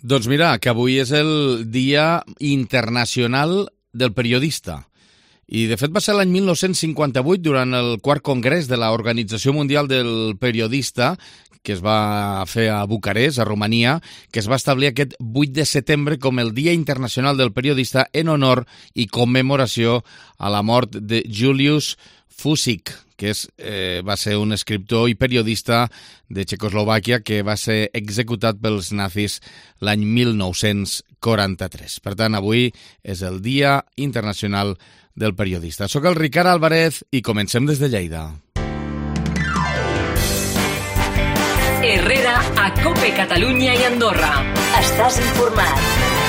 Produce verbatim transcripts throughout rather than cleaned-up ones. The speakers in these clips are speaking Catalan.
Doncs mira, que avui és el Dia Internacional del Periodista. I, de fet, va ser l'any mil nou-cents cinquanta-vuit, durant el quart congrés de l'Organització Mundial del Periodista, que es va fer a Bucarest, a Romania, que es va establir aquest vuit de setembre com el Dia Internacional del Periodista en honor i commemoració a la mort de Julius Fusik, que és, eh, va ser un escriptor i periodista de Txecoslovàquia que va ser executat pels nazis l'any mil nou-cents quaranta-tres. Per tant, avui és el Dia Internacional del Periodista. Soc el Ricard Álvarez i comencem des de Lleida. Herrera a COPE Catalunya i Andorra. Estàs informat.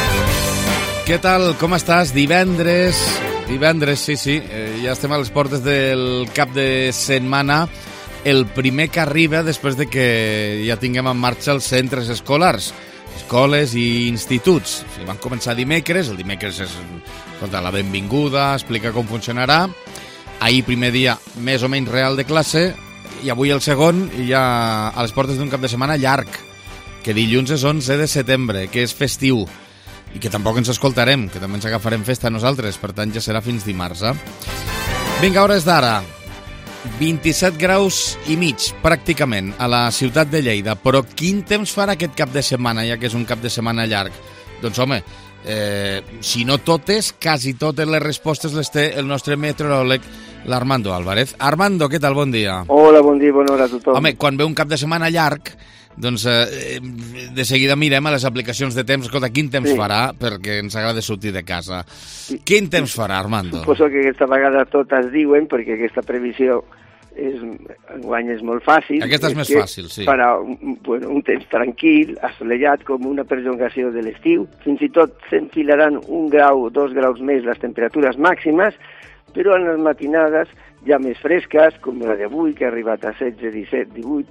Què tal? Com estàs? Divendres... Divendres, sí, sí, eh, ja estem a les portes del cap de setmana, el primer que arriba després de que ja tinguem en marxa els centres escolars, escoles i instituts. O sigui, van començar dimecres, el dimecres és escolta, la benvinguda, explica com funcionarà. Ahir, primer dia, més o menys real de classe, i avui el segon, i ja a les portes d'un cap de setmana llarg, que dilluns és onze de setembre, que és festiu, i que tampoc ens escoltarem, que també ens agafarem festa nosaltres, per tant ja serà fins dimarts. Eh? Vinga, hores d'ara, vint-i-set graus i mig, pràcticament, a la ciutat de Lleida. Però quin temps farà aquest cap de setmana, ja que és un cap de setmana llarg? Doncs, home, eh, si no totes, quasi totes les respostes les té el nostre meteoròleg, l'Armando Álvarez. Armando, què tal? Bon dia. Hola, bon dia, bona hora a tothom. Home, quan ve un cap de setmana llarg, doncs eh, de seguida mirem a les aplicacions de temps. Escolta, quin temps sí. farà? Perquè ens agrada sortir de casa. Sí. Quin temps farà, Armando? Suposo que aquesta vegada totes diuen, perquè aquesta previsió és, enguany és molt fàcil. Aquesta és, és més fàcil, sí. Farà un, bueno, un temps tranquil, assolellat, com una perllongació de l'estiu. Fins i tot s'enfilaran un grau o dos graus més les temperatures màximes, però en les matinades ja més fresques, com la d'avui, que ha arribat a setze, disset, divuit,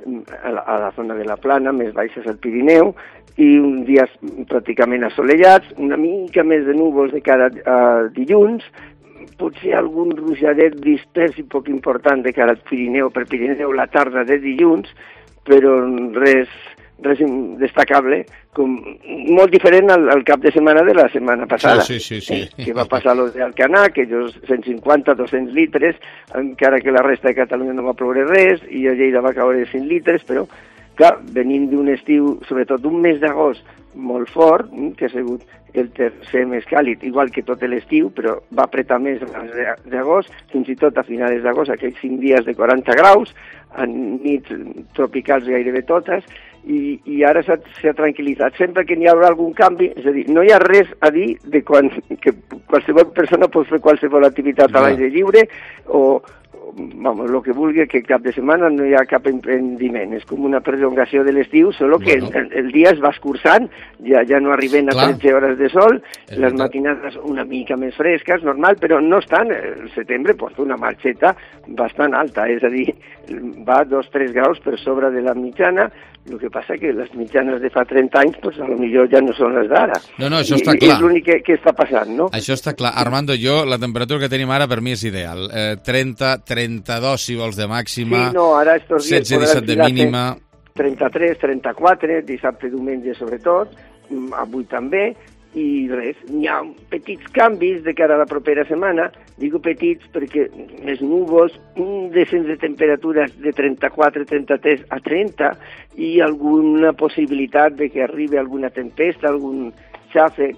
a la, a la zona de la Plana, més baixes al Pirineu, i uns dies pràcticament assolellats, una mica més de núvols de cara a dilluns, potser algun ruixadet dispers i poc important de cara al Pirineu, per Pirineu la tarda de dilluns, però res, res destacable, com molt diferent al, al cap de setmana de la setmana passada, sí, sí, sí, sí. Eh, que va passar los de Alcanar, que ells cent cinquanta a dos-cents litres, encara que la resta de Catalunya no va ploure res, i a Lleida va caure cent litres, però, clar, venim d'un estiu, sobretot d'un mes d'agost, molt fort, que ha sigut el tercer més càlid, igual que tot l'estiu, però va apretar més d'agost, fins i tot a finals d'agost, aquells cinc dies de quaranta graus, en nits tropicals gairebé totes, i, i ara s'ha, s'ha tranquil·litzat. Sempre que n'hi haurà algun canvi, és a dir, no hi ha res a dir de quan que qualsevol persona pot fer qualsevol activitat a l'aire lliure o, vamos, lo que vulgui, que cap de setmana no hi ha cap emprendiment. És com una prolongació de l'estiu, solo que bueno. el, el dia es va escurçant, ja, ja no arriben a Clar. tretze hores de sol, és les matinades una mica més fresques, normal, però no estan, el setembre porta una marxeta bastant alta, és a dir, va dos o tres graus per sobre de la mitjana. El que passa que les mitjanes de fa trenta anys, pues, a lo millor ja no són les d'ara. No, no, això està I, clar. És l'únic que, que està passant, no? Això està clar. Armando, jo, la temperatura que tenim ara per mi és ideal. Eh, trenta, trenta-dos, si vols, de màxima. Sí, no, ara estos dies setze disset de mínima. trenta-tres, trenta-quatre, dissabte, diumenge, sobretot, avui també, i res, n'hi ha petits canvis de cara a la propera setmana, digo petits perquè més núvols, un descens de temperatures de trenta-quatre, trenta-tres a trenta i alguna possibilitat de que arribi alguna tempesta, algun xàfec,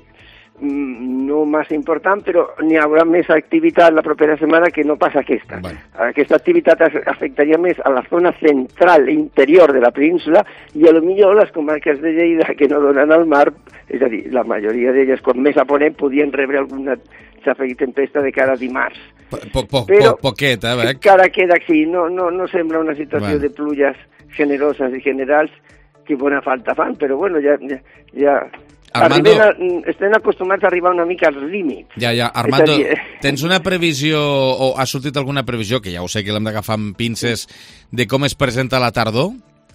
no massa important, però n'hi haurà més activitat la propera setmana que no pas aquesta. Bueno. Aquesta activitat afectaria més a la zona central i interior de la península i a lo millor les comarques de Lleida que no donen al mar, és a dir, la majoria d'elles, com més a ponent, podien rebre alguna xàfec i tempesta de cara a dimarts. Po, po, però po, poquet, eh, Bec? Encara queda així, no, no, no sembla una situació bueno. de pluges generoses i generals que bona falta fan, però bueno, ja... ja, ja Armando, a, estem acostumats a arribar una mica als límits. Ja, ja. Armando, tens una previsió, o ha sortit alguna previsió, que ja ho sé que l'hem d'agafar amb pinces, de com es presenta la tardor?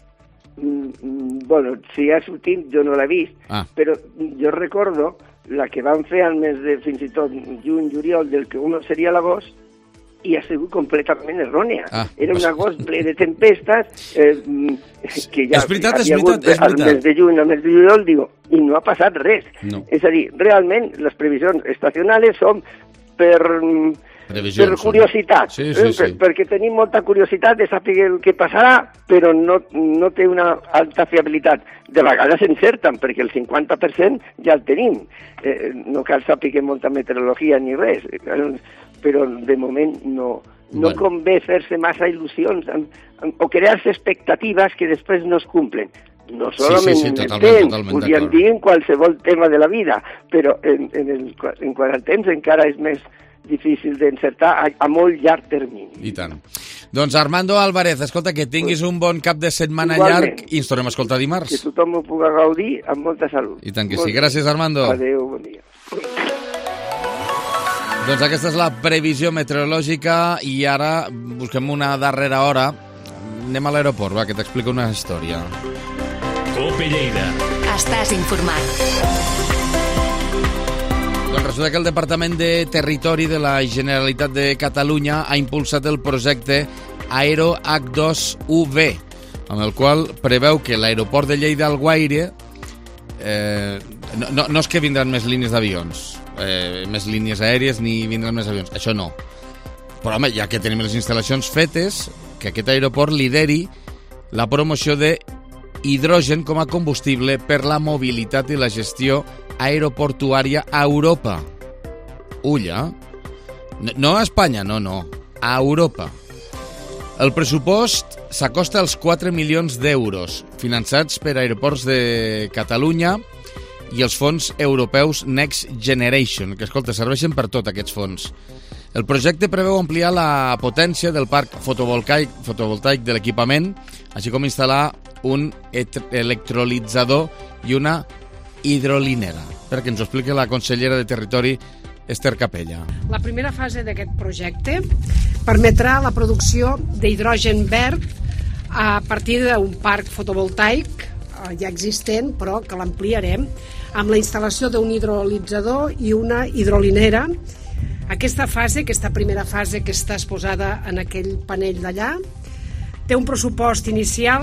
Mm, bueno, si ha sortit, jo no l'he vist, ah. però jo recordo la que van fer al mes de, fins i tot, juny, juliol, del que un seria l'agost, i ha sigut completament errònia. Ah, Era un agost ple de tempestes, eh, que ja és veritat, és havia veritat, hagut és veritat. al mes de juny, al mes de juliol, digo, i no ha passat res. No. És a dir, realment, les previsions estacionals són per... Previsions, per curiositat, sí, sí, eh? sí. Per, perquè tenim molta curiositat de saber el que passarà, però no, no té una alta fiabilitat. De vegades encerten, perquè el cinquanta per cent ja el tenim. Eh, no cal saber molta meteorologia ni res, però de moment no, no bueno. convé fer-se massa il·lusions amb, amb, o crear-se expectatives que després no es cumplen. No solament sí, sí, sí, en el totalment, temps, totalment podríem d'acord. dir en qualsevol tema de la vida, però en, en, el, en quant al temps encara és més difícil d'encertar a, a molt llarg termini. I tant. Doncs Armando Álvarez, escolta, que tinguis un bon cap de setmana Igualment. llarg i ens tornem a escoltar dimarts. Que tothom ho pugui gaudir amb molta salut. I tant que Molt sí. bé. Gràcies, Armando. Adéu, bon dia. Doncs aquesta és la previsió meteorològica i ara busquem una darrera hora. Anem a l'aeroport, va, que t'explico una història. Cope Lleida. Estàs informat. Doncs resulta que el Departament de Territori de la Generalitat de Catalunya ha impulsat el projecte Aero H dos U V, amb el qual preveu que l'aeroport de Lleida-Alguaire eh, no, no, no és que vindran més línies d'avions, eh, més línies aèries ni vindran més avions, això no. Però home, ja que tenim les instal·lacions fetes, que aquest aeroport lideri la promoció de hidrogen com a combustible per la mobilitat i la gestió aeroportuària a Europa. Ulla. No, no a Espanya, no, no. A Europa. El pressupost s'acosta als quatre milions d'euros, finançats per Aeroports de Catalunya i els fons europeus Next Generation, que, escolta, serveixen per tot aquests fons. El projecte preveu ampliar la potència del parc fotovoltaic, fotovoltaic de l'equipament, així com instal·lar un electrolitzador i una hidrolinera, perquè ens ho explica la consellera de Territori, Esther Capella. La primera fase d'aquest projecte permetrà la producció d'hidrogen verd a partir d'un parc fotovoltaic ja existent, però que l'ampliarem, amb la instal·lació d'un hidrolitzador i una hidrolinera. Aquesta fase, aquesta primera fase que està exposada en aquell panell d'allà, té un pressupost inicial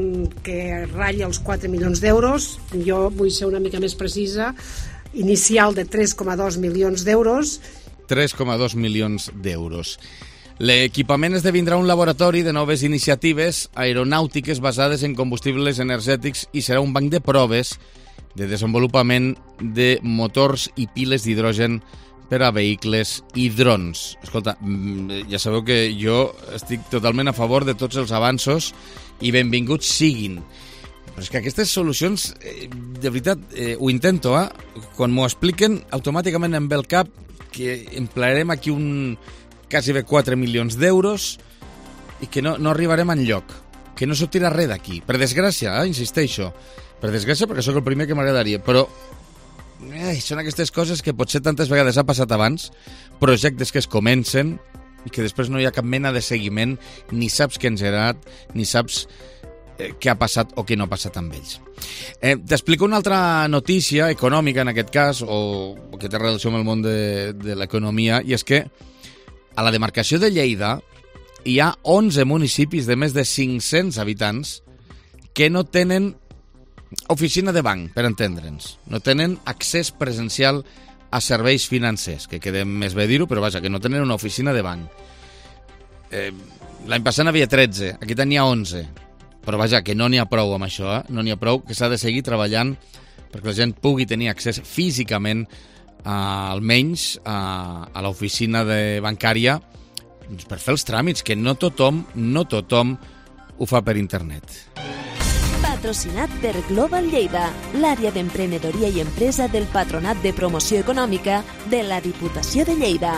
que ratlla els quatre milions d'euros. Jo vull ser una mica més precisa, inicial de tres coma dos milions d'euros. tres coma dos milions d'euros. L'equipament esdevindrà un laboratori de noves iniciatives aeronàutiques basades en combustibles energètics i serà un banc de proves de desenvolupament de motors i piles d'hidrogen per a vehicles i drons. Escolta, ja sabeu que jo estic totalment a favor de tots els avanços i benvinguts siguin. Però és que aquestes solucions, eh, de veritat, eh, ho intento, eh? Quan m'ho expliquen, automàticament em ve el cap que emplearem aquí un quasi bé quatre milions d'euros i que no, no arribarem enlloc, que no sortirà res d'aquí. Per desgràcia, eh? Insisteixo. Per desgràcia, perquè sóc el primer que m'agradaria, però Ai, són aquestes coses que potser tantes vegades ha passat abans, projectes que es comencen i que després no hi ha cap mena de seguiment, ni saps què han generat, ni saps eh, què ha passat o què no ha passat amb ells. Eh, T'explico una altra notícia econòmica, en aquest cas, o que té relació amb el món de, de l'economia, i és que a la demarcació de Lleida hi ha onze municipis de més de cinc-cents habitants que no tenen oficina de banc, per entendre'ns. No tenen accés presencial a serveis financers, que queda més bé dir-ho, però vaja, que no tenen una oficina de banc. Eh, L'any passat n'havia tretze, aquest any n'hi ha onze. Però vaja, que no n'hi ha prou amb això, eh? No n'hi ha prou, que s'ha de seguir treballant perquè la gent pugui tenir accés físicament, eh, almenys, a, a l'oficina de bancària, doncs per fer els tràmits, que no tothom, no tothom ho fa per internet. Patrocinat per Global Lleida, l'àrea d'emprenedoria i empresa del Patronat de Promoció Econòmica de la Diputació de Lleida.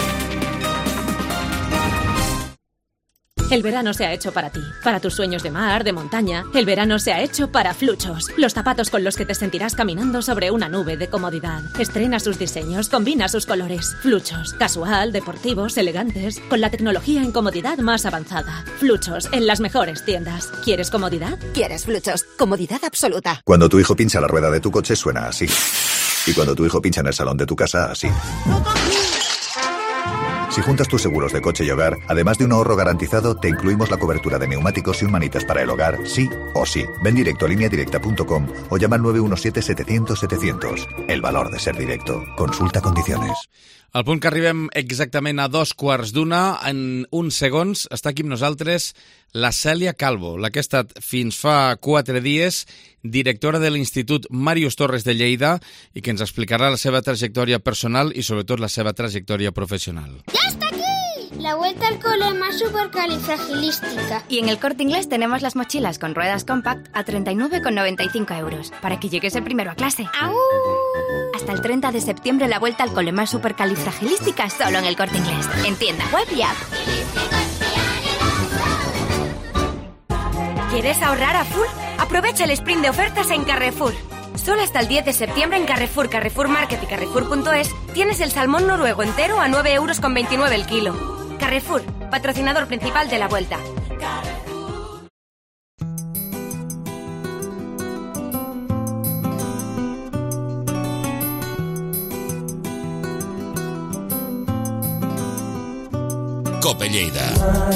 El verano se ha hecho para ti, para tus sueños de mar, de montaña. El verano se ha hecho para Fluchos, los zapatos con los que te sentirás caminando sobre una nube de comodidad. Estrena sus diseños, combina sus colores. Fluchos, casual, deportivos, elegantes, con la tecnología en comodidad más avanzada. Fluchos, en las mejores tiendas. ¿Quieres comodidad? ¿Quieres Fluchos? Comodidad absoluta. Cuando tu hijo pincha la rueda de tu coche suena así. Y cuando tu hijo pincha en el salón de tu casa, así. Si juntas tus seguros de coche y hogar, además de un ahorro garantizado, te incluimos la cobertura de neumáticos y un manitas para el hogar, sí o sí. Ven directo a línea directa punto com o llama al nueve uno siete setecientos setecientos. El valor de ser directo. Consulta condiciones. Al punt que arribem exactament a dos quarts d'una, en uns segons està aquí amb nosaltres la Cèlia Calvo, la que ha estat fins fa quatre dies directora de l'Institut Màrius Torres de Lleida i que ens explicarà la seva trajectòria personal i sobretot la seva trajectòria professional. ¡Ya está aquí! La vuelta al cole más supercalifragilística. Y en el Corte Inglés tenemos las mochilas con ruedas compact a treinta y nueve con noventa y cinco euros, para que llegues el primero a clase. ¡Au! Hasta el treinta de septiembre la vuelta al cole más supercalifragilística solo en el Corte Inglés. En tienda, web y app. ¿Quieres ahorrar a full? Aprovecha el sprint de ofertas en Carrefour. Solo hasta el diez de septiembre en Carrefour, Carrefour Market y Carrefour punto es tienes el salmón noruego entero a nueve euros con veintinueve el kilo. Carrefour, patrocinador principal de la vuelta. Cope Lleida.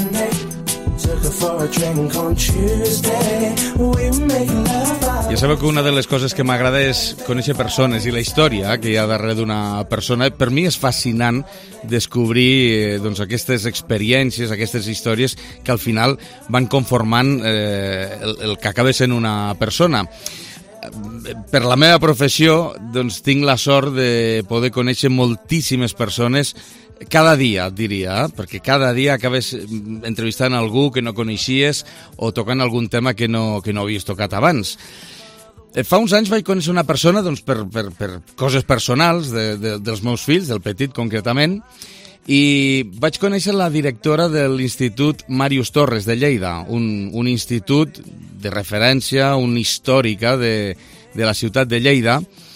Ja sabeu que una de les coses que m'agrada és conèixer persones i la història que hi ha darrere d'una persona. Per mi és fascinant descobrir eh, doncs, aquestes experiències, aquestes històries que al final van conformant eh, el, el que acaba sent una persona. Per la meva professió doncs, tinc la sort de poder conèixer moltíssimes persones cada dia, et diria, eh? Perquè cada dia acabes entrevistant algú que no coneixies o tocant algun tema que no, que no havies tocat abans. Fa uns anys vaig conèixer una persona doncs, per, per, per coses personals de, de, dels meus fills, del petit concretament, i vaig conèixer la directora de l'Institut Màrius Torres de Lleida, un, un institut de referència, una històrica de, de la ciutat de Lleida,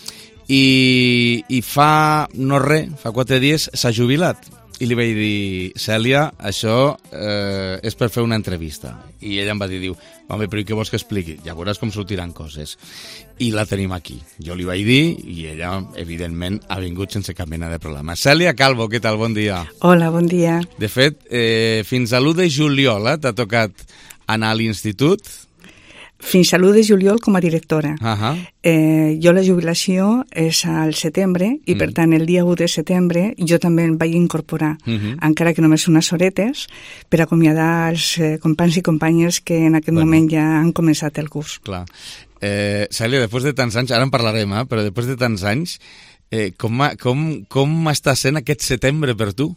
i, i fa no res, fa quatre dies s'ha jubilat i li vaig dir, Cèlia, això eh, és per fer una entrevista. I ella em va dir, diu, home, però què vols que expliqui? Ja veuràs com sortiran coses. I la tenim aquí. Jo li vaig dir i ella, evidentment, ha vingut sense cap mena de problema. Cèlia Calvo, què tal? Bon dia. Hola, bon dia. De fet, eh, fins a l'u de juliol eh, t'ha tocat anar a l'institut? Fins a l'u de juliol com a directora. Uh-huh. Eh, jo la jubilació és al setembre i, mm. per tant, el dia u de setembre jo també em vaig incorporar, uh-huh. encara que només unes horetes, per acomiadar els eh, companys i companyes que en aquest bueno. moment ja han començat el curs. Clar. Eh, Cèlia, després de tants anys, ara en parlarem, eh, però després de tants anys, eh, com, com, com està sent aquest setembre per tu?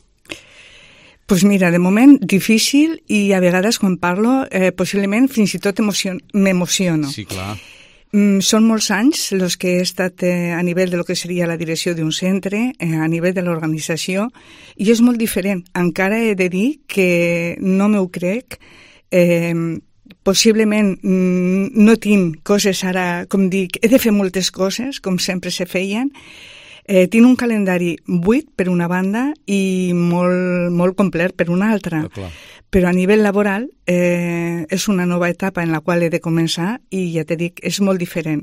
Pues mira, de moment difícil i a vegades quan parlo eh, possiblement fins i tot m'emociono. Sí, clar. Mm, són molts anys els que he estat eh, a nivell de lo que seria la direcció d'un centre, eh, a nivell de l'organització, i és molt diferent. Encara he de dir que no m'ho crec, eh, possiblement mm, no tinc coses ara, com dic, he de fer moltes coses, com sempre se feien. Eh, tinc un calendari buit per una banda i molt, molt complet per una altra. Oh, però a nivell laboral eh, és una nova etapa en la qual he de començar i ja te dic, és molt diferent.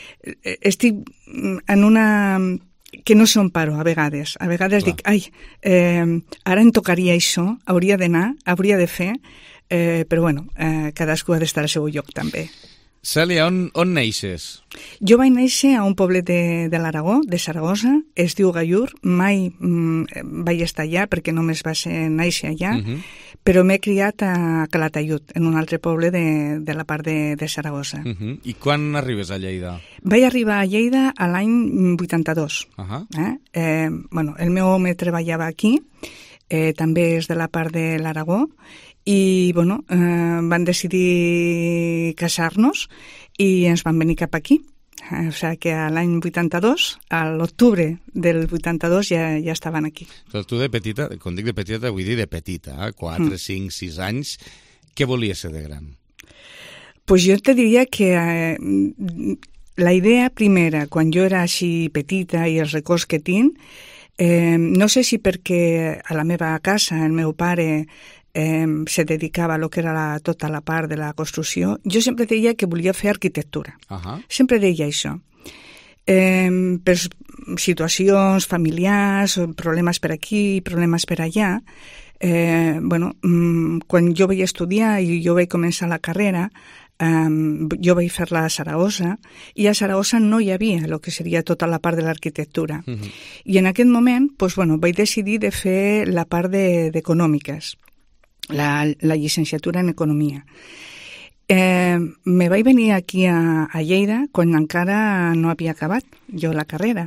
Estic en una... que no sé on paro a vegades. A vegades Clar. dic, ai, eh, ara em tocaria això, hauria d'anar, hauria de fer, eh, però bueno, eh, cadascú ha d'estar al seu lloc també. Cèlia, on, on neixes? Jo vaig néixer a un poblet de, de l'Aragó, de Saragossa, es diu Gallur, mai mm, vaig estar allà perquè només va ser néixer allà, uh-huh. però m'he criat a Calatayud, en un altre poble de, de la part de, de Saragossa. Uh-huh. I quan arribes a Lleida? Vaig arribar a Lleida a l'any vuitanta-dos. Uh-huh. eh? Eh, bueno, el meu home treballava aquí, eh, també és de la part de l'Aragó, i bueno, eh, van decidir casar-nos i ens van venir cap aquí. Eh, o sigui que a l'any vuitanta-dos, a l'octubre del vuitanta-dos ja, ja estaven aquí. Però tu de petita, quan dic de petita, vull dir de petita, eh? quatre, mm. cinc, sis anys, què volies ser de gran? Pues jo te diria que eh, la idea primera, quan jo era així petita i els records que tinc, eh, no sé si perquè a la meva casa el meu pare Eh, se dedicava a lo que era la, tota la part de la construcció, jo sempre deia que volia fer arquitectura. Uh-huh. Sempre deia això. Eh, per situacions familiars, problemes per aquí, problemes per allà. Eh, bueno, quan jo vaig estudiar i jo vaig començar la carrera, Um, jo vaig fer-la a Saragossa, i a Saragossa no hi havia el que seria tota la part de l'arquitectura. Uh-huh. I en aquest moment pues, bueno, vaig decidir de fer la part d'econòmiques, de, la, la llicenciatura en economia. Eh, me vaig venir aquí a, a Lleida quan encara no havia acabat jo la carrera.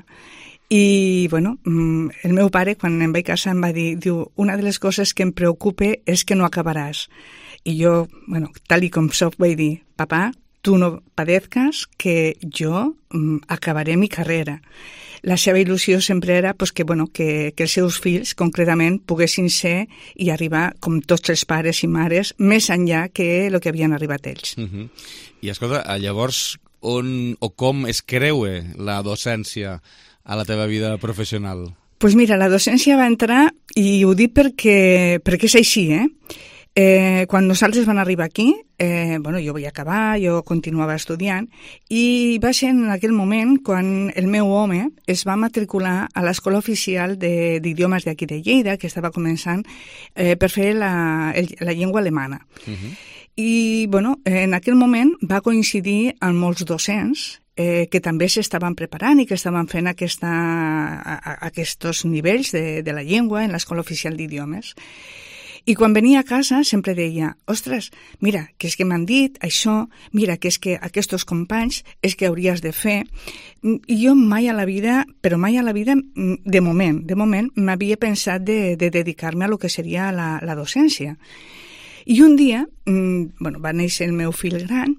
I, bueno, el meu pare, quan em vaig casar, em va dir, diu, una de les coses que em preocupa és que no acabaràs. I jo, bueno, tal i com soc, vaig dir, papà, tu no padezcas, que jo mm, acabaré mi carrera. La seva il·lusió sempre era pues, que, bueno, que, que els seus fills, concretament, poguessin ser i arribar, com tots els pares i mares, més enllà que el que havien arribat ells. Uh-huh. I, escolta, llavors, on o com es creua la docència a la teva vida professional? Doncs pues mira, la docència va entrar, i ho dic perquè, perquè és així, eh? Eh, quan nosaltres vam arribar aquí, eh, bueno, jo vaig acabar, jo continuava estudiant, i va ser en aquell moment quan el meu home es va matricular a l'Escola Oficial d'Idiomes d'aquí de Lleida, que estava començant eh, per fer la, el, la llengua alemana. Uh-huh. I, bueno, en aquell moment va coincidir amb molts docents eh, que també s'estaven preparant i que estaven fent aquesta, a, a, aquests nivells de, de la llengua en l'Escola Oficial d'Idiomes. I quan venia a casa sempre deia, ostres, mira, que és que m'han dit això, mira, que és que aquests companys és que hauries de fer. I jo mai a la vida, però mai a la vida, de moment, de moment, m'havia pensat de, de dedicar-me a lo que seria la, la docència. I un dia, bueno, va néixer el meu fill gran,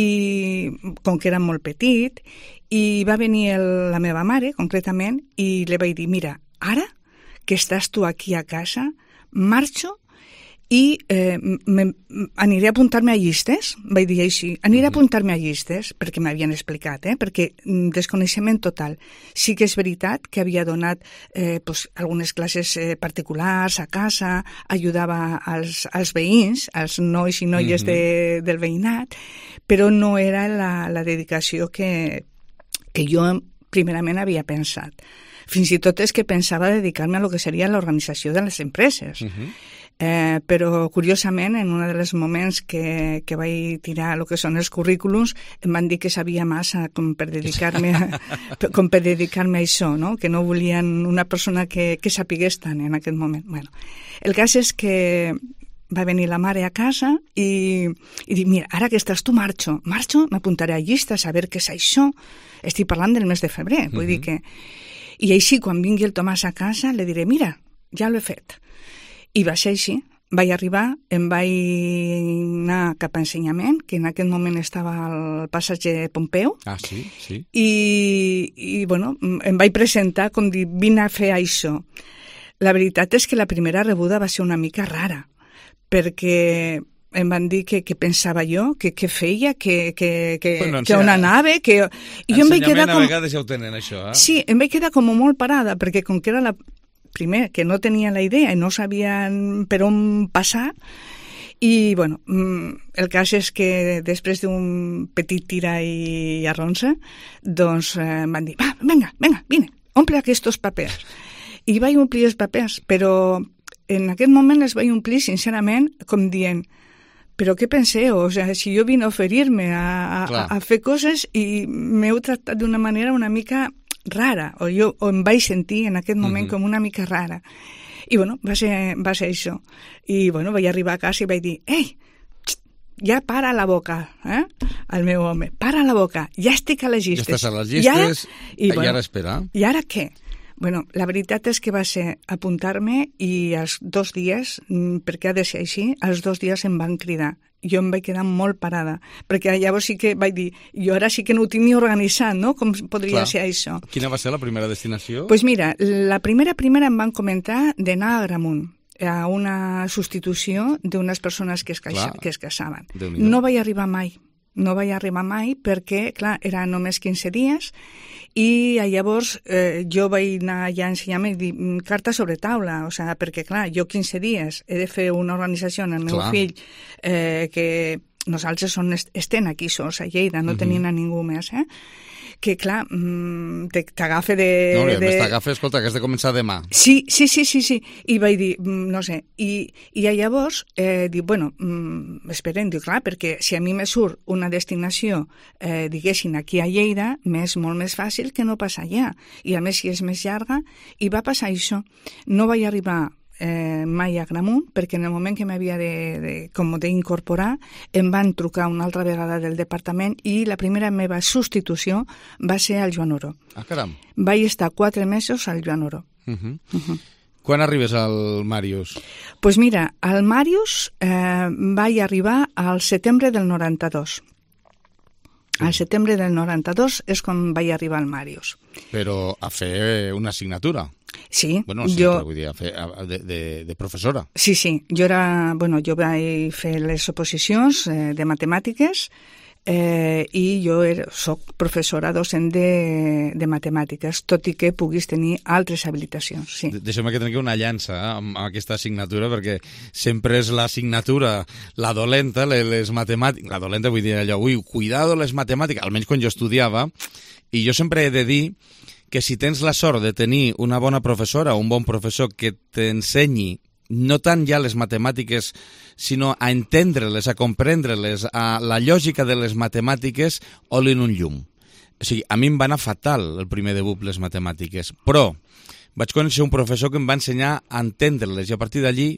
i com que era molt petit, i va venir el, la meva mare, concretament, i li vaig dir, mira, ara que estàs tu aquí a casa, marxo i eh, me, aniré a apuntar-me a llistes, vaig dir així, aniré a apuntar-me a llistes, perquè m'havien explicat, eh, perquè desconeixement total. Sí que és veritat que havia donat eh, pues, algunes classes eh, particulars a casa, ajudava als, als veïns, als nois i noies de, del veïnat, però no era la, la dedicació que, que jo primerament havia pensat. Fins i tot és que pensava dedicar-me a lo que seria l'organització de les empreses. Uh-huh. Eh, però, curiosament, en un dels moments que, que vaig tirar el que són els currículums, em van dir que sabia massa com per dedicar-me a, com per dedicar-me a això, no? Que no volien una persona que, que sapigués tant en aquest moment. Bueno, el cas és que va venir la mare a casa i, i dic, mira, ara que estàs tu, marxo, marxo, m'apuntaré a llista a saber què és això. Estic parlant del mes de febrer, vull uh-huh. dir que... I així, quan vingui el Tomàs a casa, li diré, mira, ja l'he fet. I va ser així. Vaig arribar, em vaig anar cap a ensenyament, que en aquell moment estava al passatge de Pompeu. Ah, sí, sí. I, i bueno, em vaig presentar com dir, vine a fer això. La veritat és que la primera rebuda va ser una mica rara, perquè em van dir que, que pensava jo, que què feia, que, que, que, bueno, que on anava, que... I jo em vaig quedar com... a vegades ja ho tenen, això, eh? Sí, em vaig quedar com molt parada, perquè com que era la primera, que no tenia la idea i no sabien per on passar, i, bueno, el cas és que després d'un petit tira i arronsa, doncs em van dir, va, vinga, vinga, vine, omple aquests papers. I vaig omplir els papers, però en aquest moment els vaig omplir, sincerament, com dient, però què penseu? O sea, si jo vine a oferir-me a, a, a fer coses i m'heu tractat d'una manera una mica rara, o jo o em vaig sentir en aquest moment uh-huh. com una mica rara. I, bueno, va ser, va ser això. I, bueno, vaig arribar a casa i vaig dir, ei, ja para la boca, eh? El meu home, para la boca, ja estic a les llistes. Ja estàs a les llistes, i ara, i, bueno, i ara espera. I ara què? Bueno, la veritat és que va ser apuntar-me i els dos dies, perquè ha de ser així, els dos dies em van cridar. Jo em vaig quedar molt parada, perquè llavors sí que vaig dir, jo ara sí que no ho tinc ni organitzat, no? Com podria Clar. Ser això? Quina va ser la primera destinació? Doncs pues mira, la primera primera em van comentar d'anar a Agramunt, a una substitució d'unes persones que es, caixa, que es casaven. No vaig arribar mai. No vaig arribar mai perquè, clar, era només quinze dies i llavors eh, jo vaig anar allà a ensenyar-me i dir, carta sobre taula, o sigui, perquè, clar, jo quinze dies he de fer una organització amb el meu clar. Fill eh, que nosaltres són, estem aquí sols a Lleida, no uh-huh. tenien a ningú més, eh? que clar, t'agafa de... No, i a de... més t'agafa, escolta, que has de començar demà. Sí, sí, sí, sí, sí. I vaig dir, no sé, i, i llavors eh, dic, bueno, mm, esperem, dic, clar, perquè si a mi me surt una destinació, eh, diguéssim, aquí a Lleida, m'és molt més fàcil que no passar allà. I a més, si és més llarga, i va passar això. No vaig arribar Eh, mai a Gramunt, perquè en el moment que m'havia de, de, com d'incorporar em van trucar una altra vegada del departament i la primera meva substitució va ser al Joan Oro. Ah, caram. Vaig estar quatre mesos al Joan Oro. Uh-huh. Uh-huh. Quan arribes al Màrius? Doncs pues mira, al Màrius eh, vaig arribar al setembre del noranta-dos. Al setembre del noranta-dos és quan vaig arribar al Màrius. Però a fer una assignatura. Sí, bueno, sí, jo... vull dir, a fer, a, de, de, de professora. Sí, sí, jo era, bueno, jo vaig fer les oposicions eh, de matemàtiques eh, i jo era, soc professora docent de, de matemàtiques, tot i que puguis tenir altres habilitacions. Sí. De Deixa'm que tingui una llança eh, amb aquesta assignatura, perquè sempre és l'assignatura, la dolenta, les matemàtiques, la dolenta vull dir allò, ui, cuidado les matemàtiques, almenys quan jo estudiava, i jo sempre he de dir que si tens la sort de tenir una bona professora o un bon professor que t'ensenyi no tant ja les matemàtiques, sinó a entendre-les, a comprendre-les, a la lògica de les matemàtiques, oli en un llum. O sigui, a mi em va anar fatal el primer de B U P les matemàtiques, però vaig conèixer un professor que em va ensenyar a entendre-les i a partir d'allí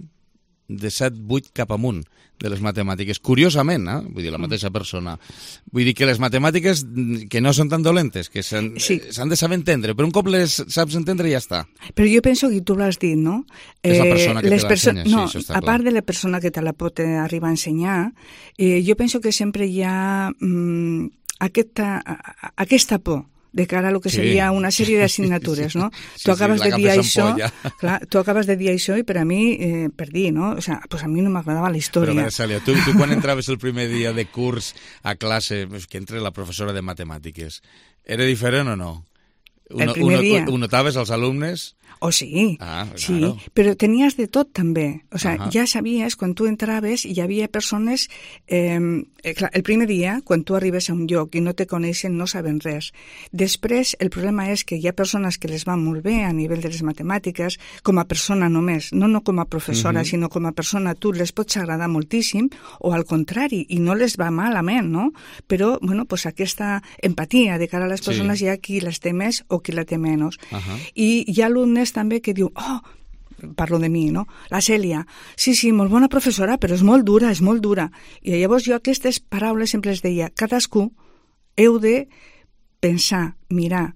de set vuit cap amunt de les matemàtiques. Curiosament, eh? Vull dir, la mateixa persona. Vull dir que les matemàtiques que no són tan dolentes, que s'han sí. de saber entendre, però un cop les saps entendre ja està. Però jo penso que tu l'has dit, no? És la persona que les te l'ensenya, no, sí, això està a part de la persona que te la pot arribar a ensenyar, eh, jo penso que sempre hi ha mm, aquesta, aquesta por de cara a lo que seria sí. una sèrie d'assignatures, no? Sí, tu acabes sí, de dir això, clar, tu acabes de dir això i per a mi, eh, per dir, no? O sea, pues a mi no m'agradava la història. Però, Cèlia, tu, tu quan entraves el primer dia de curs a classe, que entre la professora de matemàtiques, era diferent o no? El uno, primer uno, dia. Ho notaves als alumnes? Oh, sí, ah, sí, claro. Però tenies de tot també. O sea, uh-huh. ja sabies, quan tu entraves, hi havia persones... Eh, eh, clar, el primer dia, quan tu arribes a un lloc i no te coneixen, no saben res. Després, el problema és que hi ha persones que les van molt bé a nivell de les matemàtiques, com a persona només, no, no com a professora, uh-huh. sinó com a persona, tu les pots agradar moltíssim, o al contrari, i no les va malament, no? Però, bueno, pues aquesta empatia de cara a les persones sí. hi ha qui les té més o qui la té menys. Uh-huh. I hi ha alumnes també que diu, oh, parlo de mi, no? La Cèlia, sí, sí, molt bona professora, però és molt dura, és molt dura. I llavors jo aquestes paraules sempre les deia, cadascú heu de pensar, mirar,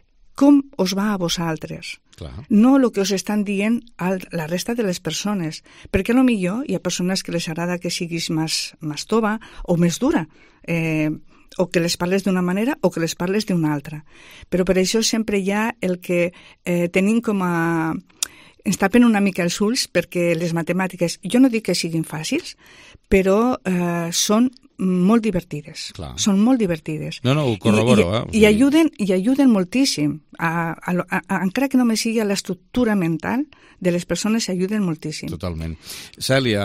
com us va a vosaltres. Clar. No el que us estan dient a la resta de les persones. Perquè a lo millor hi ha persones que les agrada que siguis més, més tova o més dura. Eh, o que les parles d'una manera o que les parles d'una altra. Però per això sempre hi ha el que eh, tenim com a... ens tapen una mica els ulls perquè les matemàtiques, jo no dic que siguin fàcils, però eh, són molt divertides. Clar. Són molt divertides. No, no, ho corroboro. I, i, eh? i, ajuden, i ajuden moltíssim. A, a, a, a, encara que només sigui a l'estructura mental de les persones, ajuden moltíssim. Totalment. Cèlia,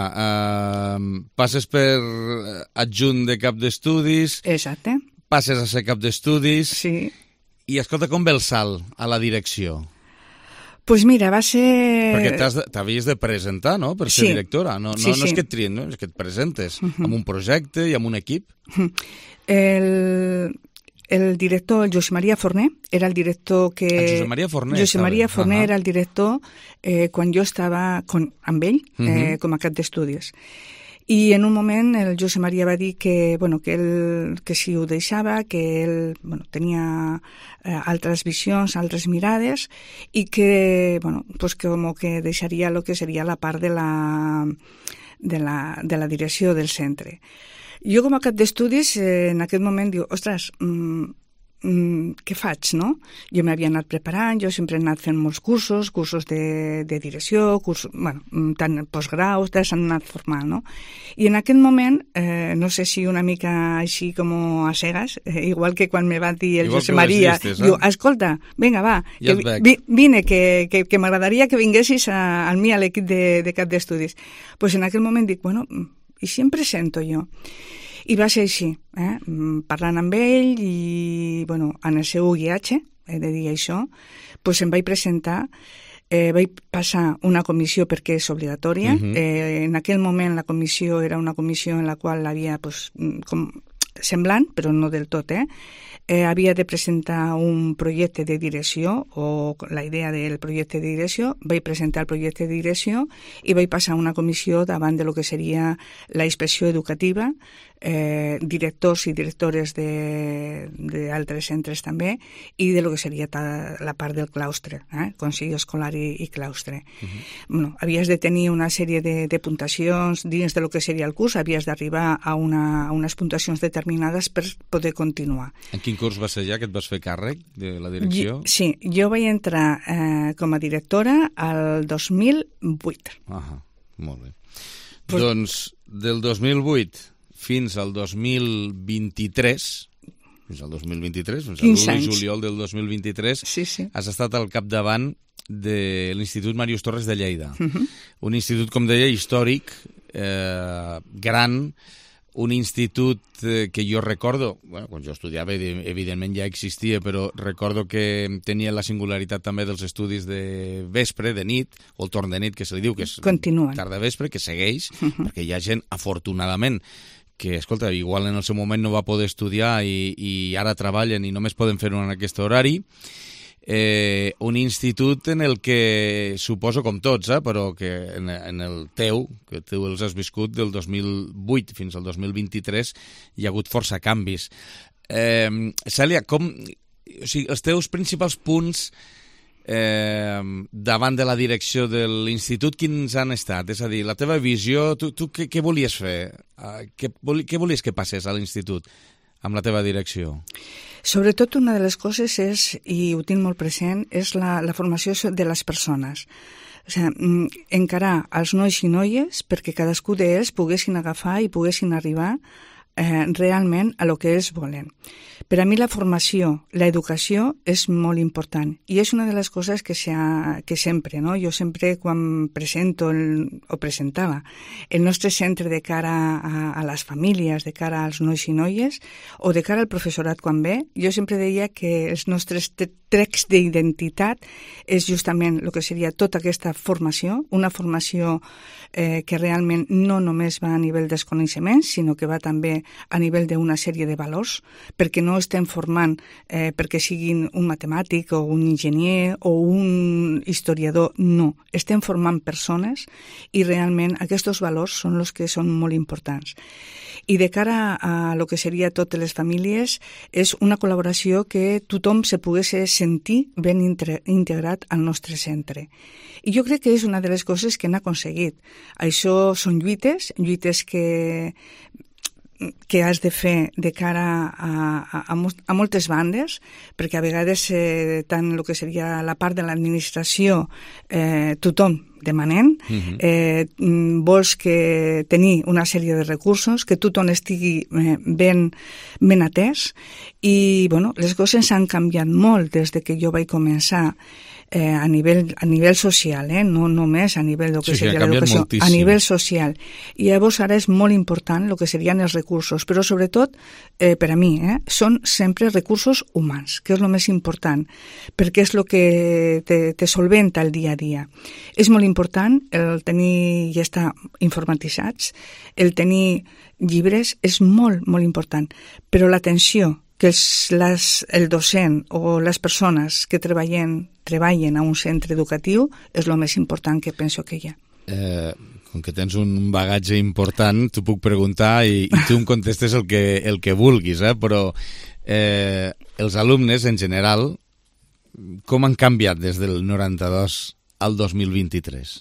eh, passes per adjunt de cap d'estudis. Exacte. Passes a ser cap d'estudis. Sí. I escolta, com ve el salt a la direcció? Pues mira, va ser... Perquè t'havies de presentar, no?, per ser sí. directora. No, no, sí, sí. no és que et trien, no? És que et presentes uh-huh. amb un projecte i amb un equip. El, el director, el José María Forné, era el director que... El José María Forné. José María Forné uh-huh. era el director eh, quan jo estava con, amb ell, eh, uh-huh. com a cap d'estudis. I en un moment el José María va dir que, bueno, que, ell, que si ho deixava, que ell bueno, tenia eh, altres visions, altres mirades, i que, bueno, pues que, com que deixaria el que seria la part de la, de la, de la direcció del centre. Jo com a cap d'estudis eh, en aquest moment diu, ostres, mm, mm, què faig, no? Jo m'havia anat preparant, jo sempre he anat fent molts cursos, cursos de, de direcció, cursos, bueno, tant postgraus, s'han anat formant, no? I en aquest moment, eh, no sé si una mica així com a cegues, eh, igual que quan me va dir el igual José María, llistes, eh? Diu, escolta, vinga, va, ja que vi, vine, que, que, que m'agradaria que vinguessis a, a mi a l'equip de, de cap d'estudis. Pues en aquell moment dic, bueno, i si em presento jo? I va ser així, eh? Parlant amb ell i, bueno, en el seu guiatge, he de dir això, pues em vaig presentar, eh, vaig passar una comissió perquè és obligatòria. Uh-huh. eh, en aquell moment la comissió era una comissió en la qual havia, pues, com semblant, però no del tot, eh? Eh, havia de presentar un projecte de direcció o la idea del projecte de direcció, vaig presentar el projecte de direcció i vaig passar una comissió davant de lo que seria la inspecció educativa, eh, directors i directores d'altres centres també, i de lo que seria ta, la part del claustre, eh? Consell escolar i, i claustre. Uh-huh. Bueno, havies de tenir una sèrie de, de puntuacions dins de lo que seria el curs, havies d'arribar a, una, a unes puntuacions determinades per poder continuar. En quin curs va ser ja que et vas fer càrrec de la direcció? Jo, sí, jo vaig entrar eh, com a directora al dos mil vuit. Ah, molt bé. Pues... Doncs del dos mil vuit fins al dos mil vint-i-tres, fins al dos mil vint-i-tres, fins al l'u de juliol del dos mil vint-i-tres, sí, sí. Has estat al capdavant de l'Institut Màrius Torres de Lleida. Uh-huh. Un institut, com deia, històric, eh, gran, un institut eh, que jo recordo, bueno, quan jo estudiava, evidentment ja existia, però recordo que tenia la singularitat també dels estudis de vespre, de nit, o el torn de nit, que se li diu, que és Continuen. tarda vespre, que segueix, uh-huh. perquè hi ha gent, afortunadament, que, escolta, igual en el seu moment no va poder estudiar i, i ara treballen i només poden fer-ho en aquest horari. Eh, un institut en el que, suposo com tots, eh, però que en, en el teu, que tu els has viscut del dos mil vuit fins al dos mil vint-i-tres, hi ha hagut força canvis. Eh, Cèlia, com, o sigui, els teus principals punts eh, davant de la direcció de l'institut, quins han estat? És a dir, la teva visió, tu, tu què, què volies fer? Uh, què, voli, què volies que passés a l'institut amb la teva direcció? Sobretot una de les coses és, i ho tinc molt present, és la, la formació de les persones. O sigui, encarar els nois i noies perquè cadascú d'ells poguessin agafar i poguessin arribar eh, realment a lo que ells volen. Per a mi la formació, l'educació és molt important i és una de les coses que, ha, que sempre, no? Jo sempre quan presento el, o presentava el nostre centre de cara a, a les famílies, de cara als nois i noies o de cara al professorat quan ve, jo sempre deia que els nostres trets d'identitat és justament el que seria tota aquesta formació, una formació eh, que realment no només va a nivell dels coneixements, sinó que va també a nivell d'una sèrie de valors, perquè no estem formant eh, perquè siguin un matemàtic o un enginyer o un historiador, no. Estem formant persones i realment aquests valors són els que són molt importants. I de cara a lo que seria totes les famílies, és una col·laboració que tothom se pogués sentir ben integrat al nostre centre. I jo crec que és una de les coses que han aconseguit. Això són lluites, lluites que que has de fer de cara a, a, a moltes bandes, perquè a vegades eh, tant el que seria la part de l'administració, eh, tothom demanant, uh-huh. eh, vols que tenir una sèrie de recursos, que tothom estigui eh, ben, ben atès, i bueno, les coses han canviat molt des de que jo vaig començar Eh, a, nivell, a nivell social, eh? No només a nivell del que sí, seria l'educació, a nivell social. I llavors ara és molt important el que serien els recursos, però sobretot, eh, per a mi, eh, són sempre recursos humans, que és el més important, perquè és el que te, te solventa el dia a dia. És molt important el tenir i estar informatitzats, el tenir llibres, és molt, molt important, però l'atenció que els, les, el docent o les persones que treballen, treballen a un centre educatiu és el més important que penso que hi ha. Eh, com que tens un bagatge important, t'ho puc preguntar i, i tu em contestes el que, el que vulguis, eh? Però eh, els alumnes en general, com han canviat des del noranta-dos al dos mil vint-i-tres?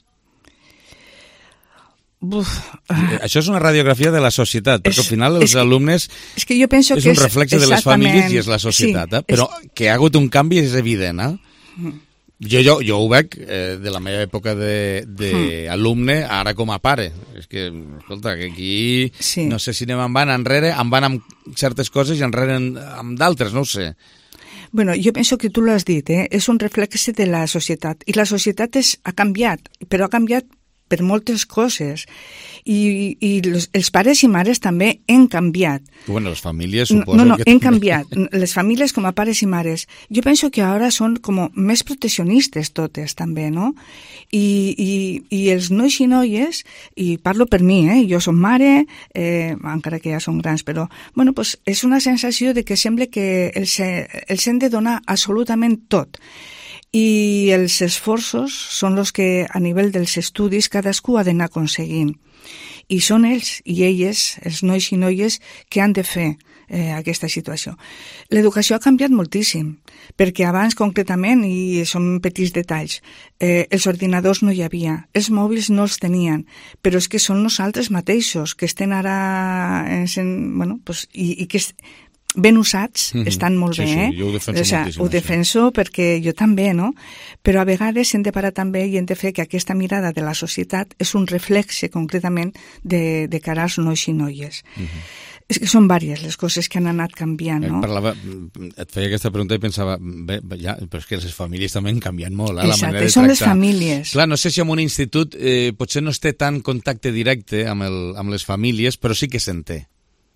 Buf. Això és una radiografia de la societat, perquè és, al final els és, alumnes és, que jo penso és que un reflexe de les famílies i és la societat, sí, eh? Però és... que hi ha hagut un canvi és evident, eh? Mm. Jo, jo, jo ho veig eh, de la meva època d'alumne, mm. ara com a pare. És que, escolta, que aquí sí. No sé si anem en van enrere, en van amb certes coses i enrere amb d'altres, no ho sé. Bueno, jo penso que tu l'has dit, eh? És un reflexe de la societat, i la societat és, ha canviat, però ha canviat per moltes coses. I, i los, els pares i mares també han canviat. Bueno, les famílies suposo no, no, que han també. canviat. Les famílies com a pares i mares. Jo penso que ara són com més proteccionistes totes també, no? I, i, i els nois i noies, i parlo per mi, eh? Jo som mare, eh, encara que ja som grans, però bueno, pues és una sensació de que sembla que els, els hem de donar absolutament tot. I els esforços són els que a nivell dels estudis cadascú ha d'anar aconseguint. I són ells i elles, els nois i noies, que han de fer eh, aquesta situació. L'educació ha canviat moltíssim, perquè abans concretament, i són petits detalls, eh, els ordinadors no hi havia, els mòbils no els tenien, però és que són nosaltres mateixos, que estem ara en, bueno, pues, i, i que ben usats, mm-hmm. estan molt sí, bé, eh? Sí, jo ho defenso o sigui, moltíssim. Ho defenso això. Perquè jo també, no? Però a vegades hem de parar també i hem de fer que aquesta mirada de la societat és un reflexe concretament de, de cara als nois i noies. Mm-hmm. És que són diverses les coses que han anat canviant, no? Parlava, et feia aquesta pregunta i pensava, bé, ja, però és que les famílies també han canviat molt, eh, la Exacte, manera de són tractar. les famílies. Clar, no sé si en un institut eh, potser no es té tant contacte directe amb, el, amb les famílies, però sí que se'n té.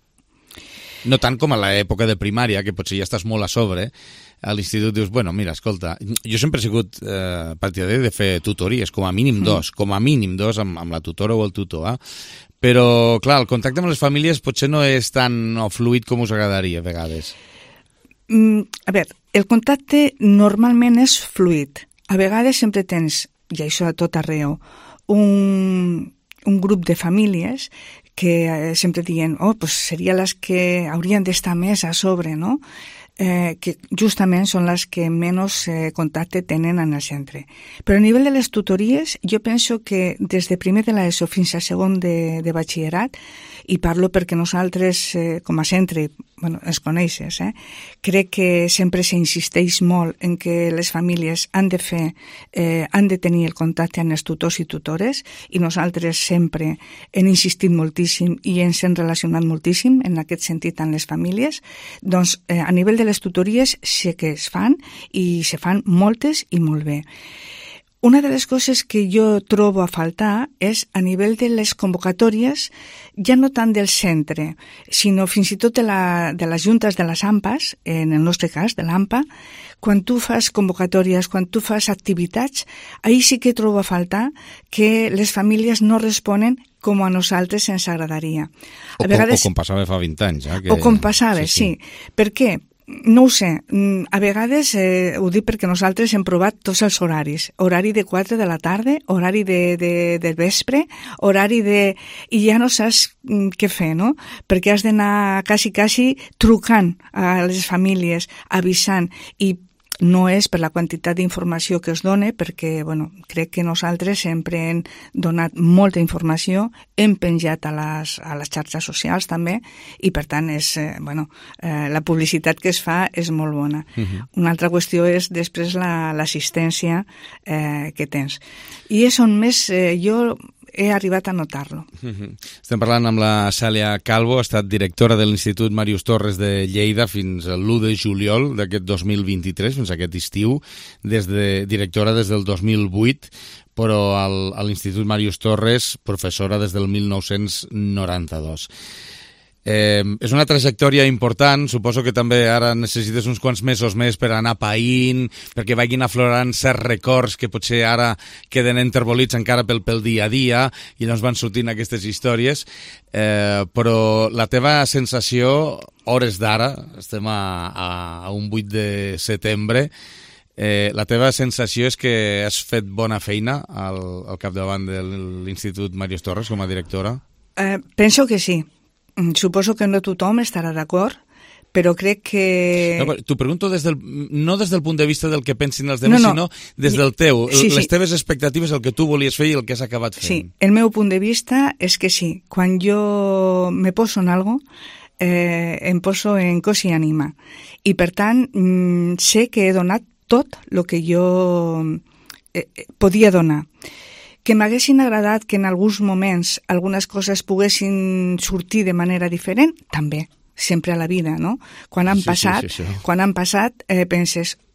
No tant com a l'època de primària, que potser ja estàs molt a sobre, a l'institut dius, bueno, mira, escolta, jo sempre he sigut eh, partidari de fer tutories, com a mínim dos, mm. com a mínim dos amb, amb la tutora o el tutor, eh? Però, clar, el contacte amb les famílies potser no és tan fluid com us agradaria a vegades. Mm, a veure, el contacte normalment és fluid. A vegades sempre tens, i això a tot arreu, un, un grup de famílies que eh, sempre diuen, oh, pues seria les que haurien d'estar més a sobre, no? Eh, que justament són les que menys eh, contacte tenen en el centre. Però a nivell de les tutories, jo penso que des de primer de l'ESO fins a segon de, de batxillerat, i parlo perquè nosaltres, eh, com a centre, bueno, ens coneixes, eh? Crec que sempre s'insisteix molt en que les famílies han de fer, eh, han de tenir el contacte amb els tutors i tutores, i nosaltres sempre hem insistit moltíssim i ens hem relacionat moltíssim en aquest sentit amb les famílies. Doncs eh, a nivell de les tutories sí que es fan, i se fan moltes i molt bé. Una de les coses que jo trobo a faltar és a nivell de les convocatòries, ja no tant del centre, sinó fins i tot de, la, de les juntes de les A M P As, en el nostre cas, de l'A M P A, quan tu fas convocatòries, quan tu fas activitats, ahir sí que trobo a faltar que les famílies no responen com a nosaltres ens agradaria. A o, vegades, o com passava fa vint anys. Eh, que... O com passava, sí, sí. sí. Per què? No ho sé, a vegades eh, ho dic perquè nosaltres hem provat tots els horaris. Horari de quatre de la tarda, horari de, de, de vespre, horari de... I ja no saps què fer, no? Perquè has d'anar quasi, quasi trucant a les famílies, avisant, i no és per la quantitat d'informació que es dona, perquè, bueno, crec que nosaltres sempre hem donat molta informació, hem penjat a les, a les xarxes socials també, i per tant, és, eh, bueno, eh, la publicitat que es fa és molt bona. Uh-huh. Una altra qüestió és després la, l'assistència eh, que tens. I és on més eh, jo he arribat a notar-lo. Uh-huh. Estem parlant amb la Cèlia Calvo, ha estat directora de l'Institut Màrius Torres de Lleida fins a l'u de juliol d'aquest dos mil vint-i-tres, fins a aquest estiu, des de, directora des del dos mil vuit, però al, a l'Institut Màrius Torres, professora des del mil nou-cents noranta-dos. Eh, és una trajectòria important, suposo que també ara necessites uns quants mesos més per anar païnt, perquè vagin aflorant certs records que potser ara queden enterbolits encara pel, pel dia a dia, i llavors van sortint aquestes històries, eh, però la teva sensació, hores d'ara, estem a, a, a un vuit de setembre, eh, la teva sensació és que has fet bona feina al, al capdavant de l'Institut Màrius Torres com a directora? Eh, penso que sí. Suposo que no tothom estarà d'acord, però crec que... No, t'ho pregunto des del, no des del punt de vista del que pensin els demés, no, no. sinó des del teu, sí, les sí. teves expectatives, el que tu volies fer i el que has acabat fent. Sí, el meu punt de vista és que sí. Quan jo me poso en algo, eh, em poso en cos i ànima. I per tant, sé que he donat tot el que jo eh, podia donar. Que m'haguessin agradat que en alguns moments algunes coses poguessin sortir de manera diferent, també, sempre a la vida, no? Quan han sí, passat, sí, sí, sí. Quan han passat eh, penses,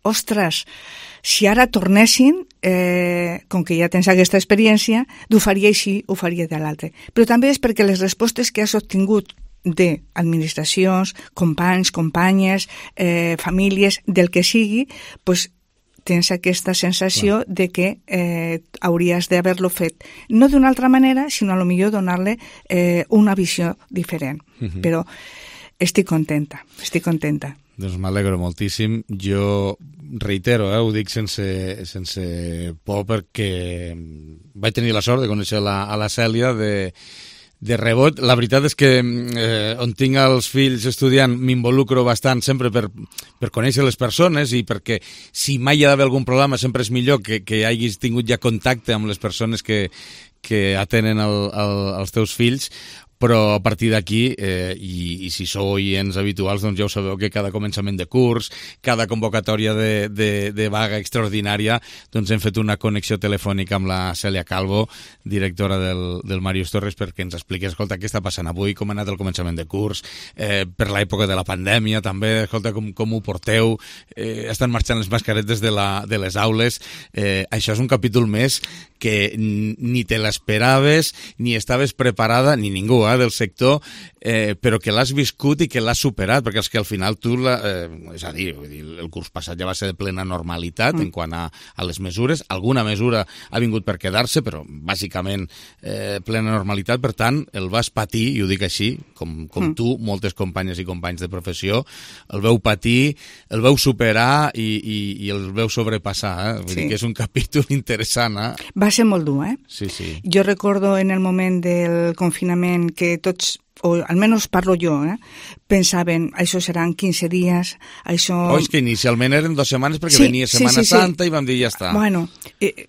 ostres, si ara tornessin, eh, com que ja tens aquesta experiència, ho faria així, ho faria de l'altre. Però també és perquè les respostes que has obtingut d'administracions, companys, companyes, eh, famílies, del que sigui, pues, tens aquesta sensació Clar. de que eh, hauries d'haver-lo fet no d'una altra manera, sinó a lo millor donar-li eh, una visió diferent. Uh-huh. Però estic contenta, estic contenta. Doncs m'alegro moltíssim. Jo reitero, eh, ho dic sense, sense por, perquè vaig tenir la sort de conèixer la, a la Cèlia de, de rebot. La veritat és que eh, on tinc els fills estudiant m'involucro bastant sempre per, per conèixer les persones i perquè si mai hi ha d'haver algun problema sempre és millor que, que hagis tingut ja contacte amb les persones que, que atenen el, el, els teus fills. Però a partir d'aquí, eh, i, i si sou oients habituals, doncs ja ho sabeu que cada començament de curs, cada convocatòria de, de, de vaga extraordinària, doncs hem fet una connexió telefònica amb la Cèlia Calvo, directora del, del Màrius Torres, perquè ens expliqui, escolta, què està passant avui, com ha anat el començament de curs, eh, per l'època de la pandèmia també, escolta, com, com ho porteu, eh, estan marxant les mascaretes de, la, de les aules, eh, això és un capítol més que ni te l'esperaves, ni estaves preparada, ni ningú, eh, del sector, eh, però que l'has viscut i que l'has superat, perquè és que al final tu, la, eh, és a dir, vull dir, el curs passat ja va ser de plena normalitat mm. en quant a, a les mesures, alguna mesura ha vingut per quedar-se, però bàsicament eh, plena normalitat, per tant, el vas patir, i ho dic així, com, com mm. tu, moltes companyes i companys de professió, el veu patir, el veu superar i, i, i el veu sobrepassar, eh? Vull sí. dir que és un capítol interessant, eh? Va ser molt dur, eh? Sí, sí. Jo recordo en el moment del confinament que tots, o almenys parlo jo, eh, pensaven, això seran quinze dies, això... Oh, és que inicialment eren dues setmanes perquè sí, venia Setmana sí, sí, Santa sí. i vam dir ja està. Bueno, eh,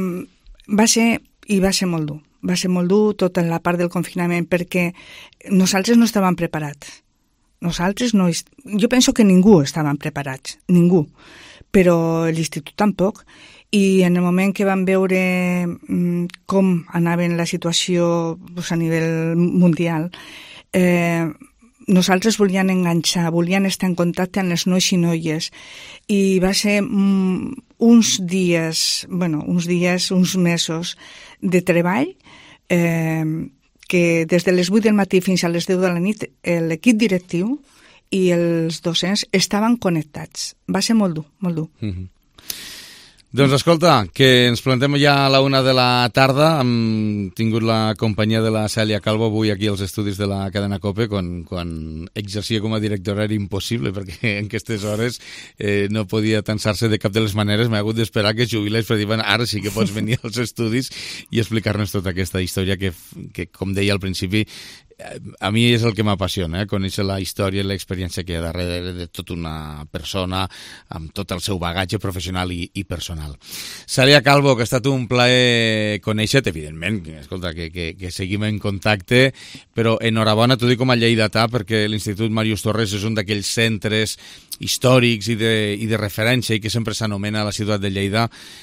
mm, va ser, i va ser molt dur, va ser molt dur tota la part del confinament perquè nosaltres no estàvem preparats. Nosaltres no... Jo penso que ningú estàvem preparats, ningú, però l'institut tampoc. I en el moment que vam veure mm, com anava la situació pues, a nivell mundial, eh, nosaltres volíem enganxar, volíem estar en contacte amb els nois i noies, i va ser mm, uns dies, bueno, uns dies, uns mesos de treball, eh, que des de les vuit del matí fins a les deu de la nit l'equip directiu i els docents estaven connectats. Va ser molt dur, molt dur. Mm-hmm. Doncs escolta, que ens plantem ja a la una de la tarda. Hem tingut la companyia de la Cèlia Calvo avui aquí als estudis de la cadena COPE, quan, quan exercia com a directora era impossible, perquè en aquestes hores eh, no podia tensar-se de cap de les maneres. M'ha hagut d'esperar que jubilés per dir, bueno, ara sí que pots venir als estudis i explicar-nos tota aquesta història que, que com deia al principi, a mi és el que m'apassiona, eh? Conèixer la història i l'experiència que hi ha darrere de tota una persona amb tot el seu bagatge professional i, i personal. Cèlia Calvo, que ha estat un plaer conèixer-te, evidentment, escolta, que, que, que seguim en contacte, però enhorabona, t'ho dic com a lleidatà, perquè l'Institut Màrius Torres és un d'aquells centres històrics i de, i de referència i que sempre s'anomena a la ciutat de Lleida,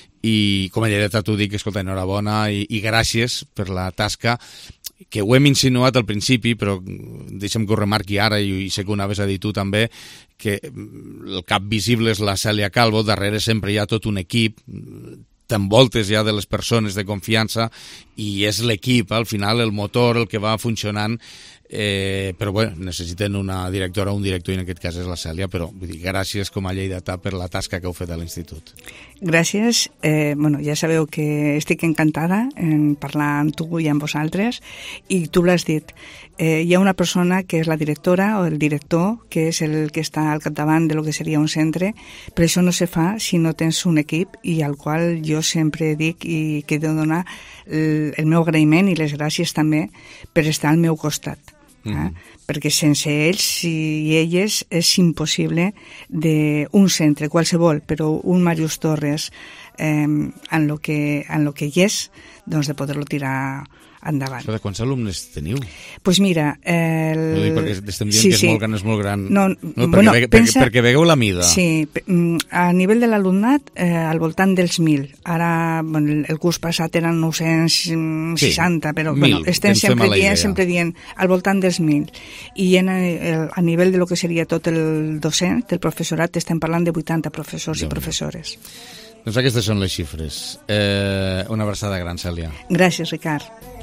i com a lleidatà t'ho dic, escolta, enhorabona i, i gràcies per la tasca que ho hem insinuat al principi, però deixa'm que ho remarqui ara, i, i sé que ho anaves a dir tu també, que el cap visible és la Cèlia Calvo, darrere sempre hi ha tot un equip, t'envoltes ja de les persones de confiança, i és l'equip, al final, el motor, el que va funcionant, eh, però bueno, necessiten una directora o un director, i en aquest cas és la Cèlia, però vull dir, gràcies com a lleidatà per la tasca que heu fet a l'Institut. Gràcies. Eh, bueno, ja sabeu que estic encantada en parlar amb tu i amb vosaltres, i tu l'has dit, eh, hi ha una persona que és la directora o el director, que és el que està al capdavant de lo que seria un centre, però això no se fa si no tens un equip, i al qual jo sempre dic i que he de donar el, el meu agraïment i les gràcies també per estar al meu costat. Eh? Perquè sense ells i elles és impossible d'un centre, qualsevol, però un Màrius Torres eh, en lo que, en lo que hi és, doncs de poder-lo tirar endavant. Escolta, quants alumnes teniu? Doncs pues mira... El... No dic perquè estem dient sí, que és sí. molt gran, és molt gran. No, no, perquè, bueno, ve, pensa... perquè, perquè vegueu la mida. Sí, a nivell de l'alumnat, eh, al voltant dels mil. Ara, bueno, el curs passat eren nou-cents seixanta, sí, però bueno, estem sempre dient, sempre dient al voltant dels mil. I en el, a nivell de lo que seria tot el docent, el professorat, estem parlant de vuitanta professors ja, i professores. Doncs aquestes són les xifres. Eh, una abraçada gran, Cèlia. Gràcies, Ricard.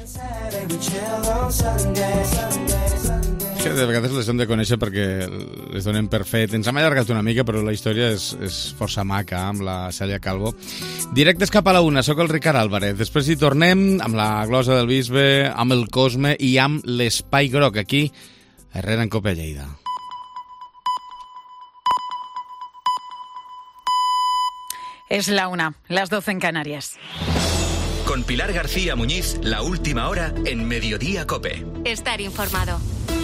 Sí, de vegades les hem de conèixer perquè les donem per fet. Ens hem allargat una mica, però la història és, és força maca amb la Cèlia Calvo. Directes cap a la una, sóc el Ricard Álvarez. Després hi tornem amb la glosa del bisbe, amb el Cosme i amb l'Espai Groc, aquí, a Herrera en Cope Lleida. Es la una, las doce en Canarias. Con Pilar García Muñiz, la última hora en Mediodía Cope. Estar informado.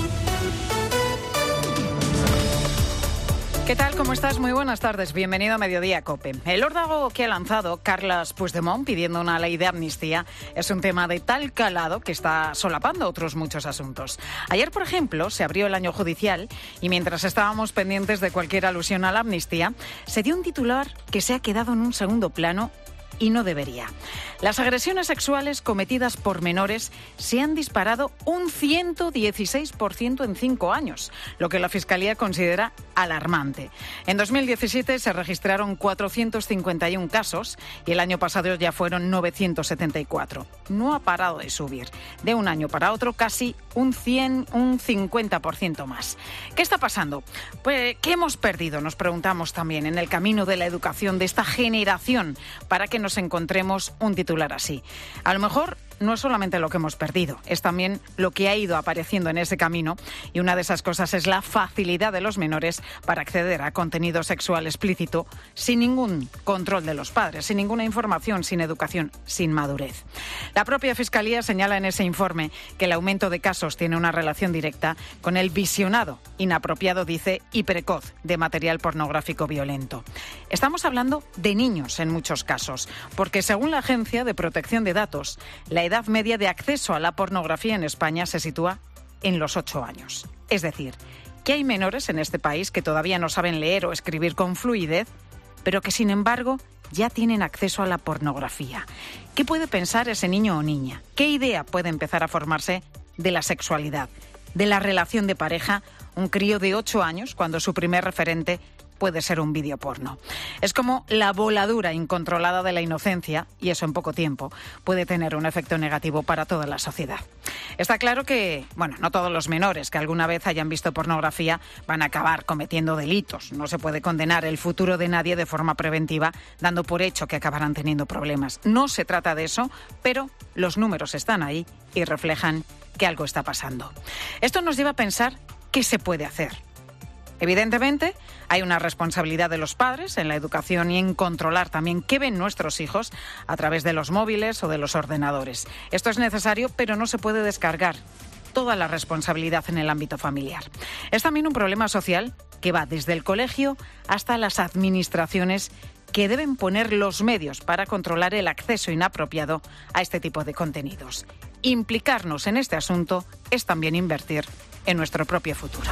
¿Qué tal? ¿Cómo estás? Muy buenas tardes. Bienvenido a Mediodía Cope. El órdago que ha lanzado Carles Puigdemont pidiendo una ley de amnistía es un tema de tal calado que está solapando otros muchos asuntos. Ayer, por ejemplo, se abrió el año judicial y mientras estábamos pendientes de cualquier alusión a la amnistía, se dio un titular que se ha quedado en un segundo plano y no debería. Las agresiones sexuales cometidas por menores se han disparado un ciento dieciséis por ciento en cinco años, lo que la Fiscalía considera alarmante. En dos mil diecisiete se registraron cuatrocientos cincuenta y uno casos y el año pasado ya fueron novecientos setenta y cuatro. No ha parado de subir. De un año para otro casi un cien, un cincuenta por ciento más. ¿Qué está pasando? Pues, ¿qué hemos perdido? Nos preguntamos también en el camino de la educación de esta generación para que nos encontremos un titular así. A lo mejor no es solamente lo que hemos perdido, es también lo que ha ido apareciendo en ese camino y una de esas cosas es la facilidad de los menores para acceder a contenido sexual explícito sin ningún control de los padres, sin ninguna información, sin educación, sin madurez. La propia Fiscalía señala en ese informe que el aumento de casos tiene una relación directa con el visionado inapropiado, dice, y precoz de material pornográfico violento. Estamos hablando de niños en muchos casos, porque según la Agencia de Protección de Datos, la edad media de acceso a la pornografía en España se sitúa en los ocho años. Es decir, que hay menores en este país que todavía no saben leer o escribir con fluidez, pero que sin embargo ya tienen acceso a la pornografía. ¿Qué puede pensar ese niño o niña? ¿Qué idea puede empezar a formarse de la sexualidad, de la relación de pareja? Un crío de ocho años, cuando su primer referente puede ser un vídeo porno. Es como la voladura incontrolada de la inocencia, y eso en poco tiempo puede tener un efecto negativo para toda la sociedad. Está claro que, bueno, no todos los menores que alguna vez hayan visto pornografía van a acabar cometiendo delitos. No se puede condenar el futuro de nadie de forma preventiva, dando por hecho que acabarán teniendo problemas. No se trata de eso, pero los números están ahí y reflejan que algo está pasando. Esto nos lleva a pensar qué se puede hacer. Evidentemente, hay una responsabilidad de los padres en la educación y en controlar también qué ven nuestros hijos a través de los móviles o de los ordenadores. Esto es necesario, pero no se puede descargar toda la responsabilidad en el ámbito familiar. Es también un problema social que va desde el colegio hasta las administraciones que deben poner los medios para controlar el acceso inapropiado a este tipo de contenidos. Implicarnos en este asunto es también invertir en nuestro propio futuro.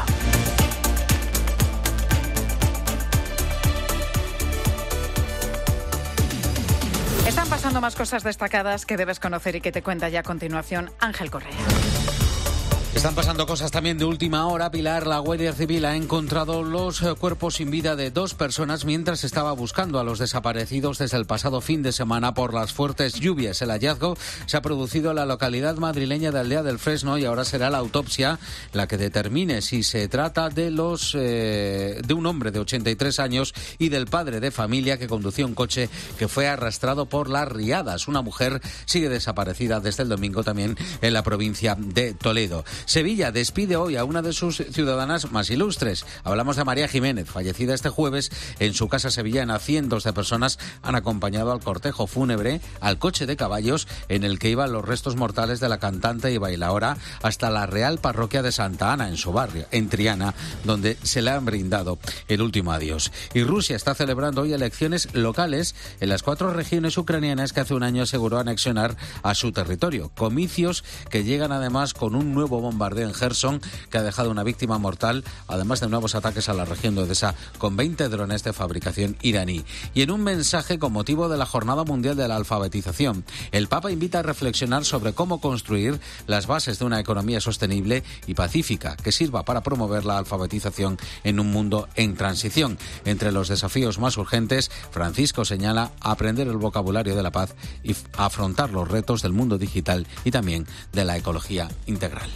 Están pasando más cosas destacadas que debes conocer y que te cuenta ya a continuación Ángel Correa. Están pasando cosas también de última hora. Pilar, la Guardia Civil ha encontrado los cuerpos sin vida de dos personas mientras estaba buscando a los desaparecidos desde el pasado fin de semana por las fuertes lluvias. El hallazgo se ha producido en la localidad madrileña de Aldea del Fresno y ahora será la autopsia la que determine si se trata de los eh, de un hombre de ochenta y tres años y del padre de familia que conducía un coche que fue arrastrado por las riadas. Una mujer sigue desaparecida desde el domingo también en la provincia de Toledo. Sevilla despide hoy a una de sus ciudadanas más ilustres. Hablamos de María Jiménez, fallecida este jueves en su casa sevillana. Cientos de personas han acompañado al cortejo fúnebre, al coche de caballos en el que iban los restos mortales de la cantante y bailaora hasta la Real Parroquia de Santa Ana, en su barrio, en Triana, donde se le han brindado el último adiós. Y Rusia está celebrando hoy elecciones locales en las cuatro regiones ucranianas que hace un año aseguró anexionar a su territorio. Comicios que llegan además con un nuevo bombardeo en Gerson que ha dejado una víctima mortal, además de nuevos ataques a la región de Odesa con veinte drones de fabricación iraní. Y en un mensaje con motivo de la Jornada Mundial de la Alfabetización, el Papa invita a reflexionar sobre cómo construir las bases de una economía sostenible y pacífica que sirva para promover la alfabetización en un mundo en transición. Entre los desafíos más urgentes, Francisco señala aprender el vocabulario de la paz y afrontar los retos del mundo digital y también de la ecología integral.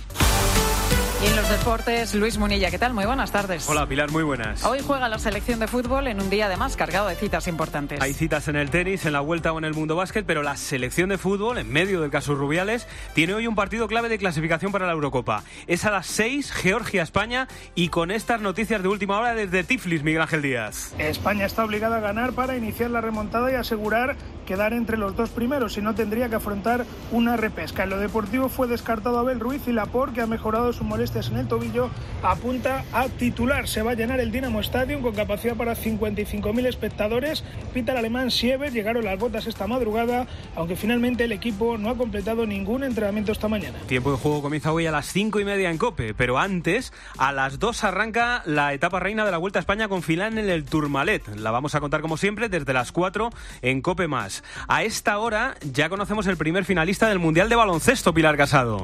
Y en los deportes, Luis Munilla, ¿qué tal? Muy buenas tardes. Hola Pilar, muy buenas. Hoy juega la selección de fútbol en un día además cargado de citas importantes. Hay citas en el tenis, en la Vuelta o en el Mundo Básquet, pero la selección de fútbol, en medio del caso Rubiales, tiene hoy un partido clave de clasificación para la Eurocopa. Es a las seis, Georgia-España, y con estas noticias de última hora desde Tiflis, Miguel Ángel Díaz. España está obligada a ganar para iniciar la remontada y asegurar quedar entre los dos primeros, si no tendría que afrontar una repesca. En lo deportivo fue descartado Abel Ruiz y Laporte, que ha mejorado sus molestias en el tobillo, apunta a titular. Se va a llenar el Dinamo Stadium con capacidad para cincuenta y cinco mil espectadores. Pita el alemán Siever, llegaron las botas esta madrugada, aunque finalmente el equipo no ha completado ningún entrenamiento esta mañana. Tiempo de juego comienza hoy a las cinco y media en COPE, pero antes, a las dos arranca la etapa reina de la Vuelta a España con final en el Tourmalet. La vamos a contar como siempre desde las cuatro en COPE más. A esta hora ya conocemos el primer finalista del Mundial de Baloncesto, Pilar Casado.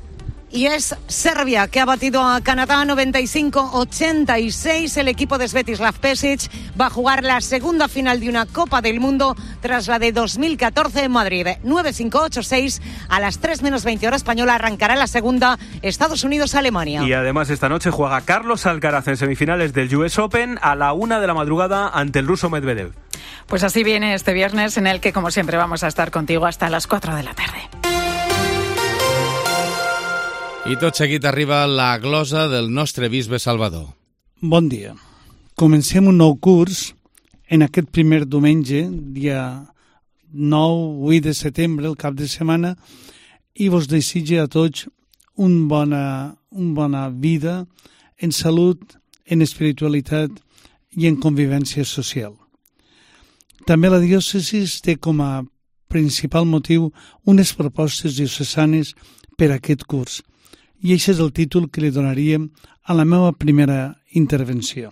Y es Serbia, que ha batido a Canadá noventa y cinco a ochenta y seis. El equipo de Svetislav Pesic va a jugar la segunda final de una Copa del Mundo tras la de dos mil catorce en Madrid. nueve cinco ocho seis, a las tres menos veinte hora española arrancará la segunda, Estados Unidos-Alemania. Y además esta noche juega Carlos Alcaraz en semifinales del U S Open a la una de la madrugada ante el ruso Medvedev. Pues así viene este viernes, en el que como siempre vamos a estar contigo hasta las cuatro de la tarde. I tot seguit arriba la glosa del nostre bisbe Salvador. Bon dia. Comencem un nou curs en aquest primer diumenge, dia nou, vuit de setembre, el cap de setmana, i vos desitge a tots una bona, una bona vida en salut, en espiritualitat i en convivència social. També la diòcesi té com a principal motiu unes propostes diocesanes per a aquest curs. I aquest és el títol que li donaríem a la meva primera intervenció.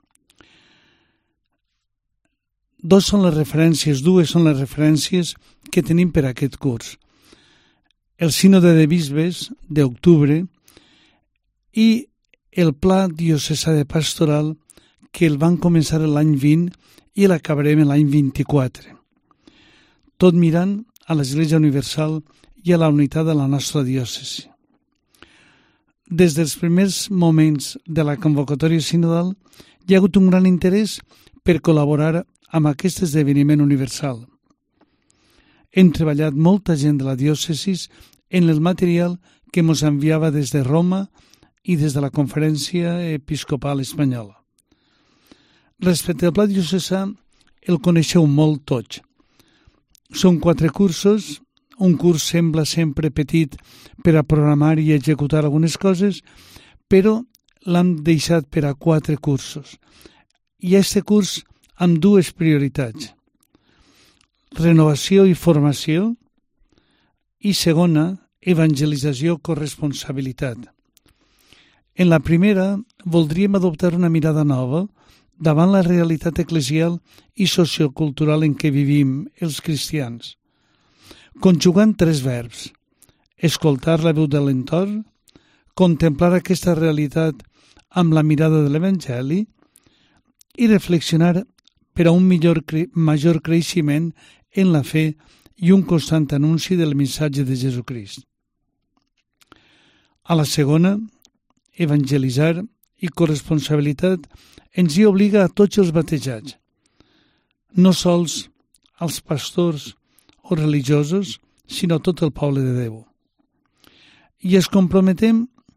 Dos són les referències, dues són les referències que tenim per a aquest curs. El Sínode de Bisbes d'octubre i el Pla Diocesà de Pastoral que el van començar l'any vint i l'acabarem l'any vint-i-quatre. Tot mirant a l'Església Universal i a la unitat de la nostra diòcesi. Des dels primers moments de la convocatòria sinodal hi ha hagut un gran interès per col·laborar amb aquest esdeveniment universal. Hem treballat molta gent de la diòcesi en el material que ens enviava des de Roma i des de la Conferència Episcopal Espanyola. Respecte al pla diocesà, el coneixeu molt tots. Són quatre cursos. Un curs sembla sempre petit per a programar i executar algunes coses, però l'hem deixat per a quatre cursos. I aquest curs amb dues prioritats. Renovació i formació i segona, evangelització, corresponsabilitat. En la primera, voldríem adoptar una mirada nova davant la realitat eclesial i sociocultural en què vivim els cristians, conjugant tres verbs: escoltar la veu de l'entorn, contemplar aquesta realitat amb la mirada de l'Evangeli i reflexionar per a un millor, major creixement en la fe i un constant anunci del missatge de Jesucrist. A la segona, evangelitzar i corresponsabilitat ens hi obliga a tots els batejats, no sols als pastors o religiosos, sinó tot el poble de Déu. I es comprometem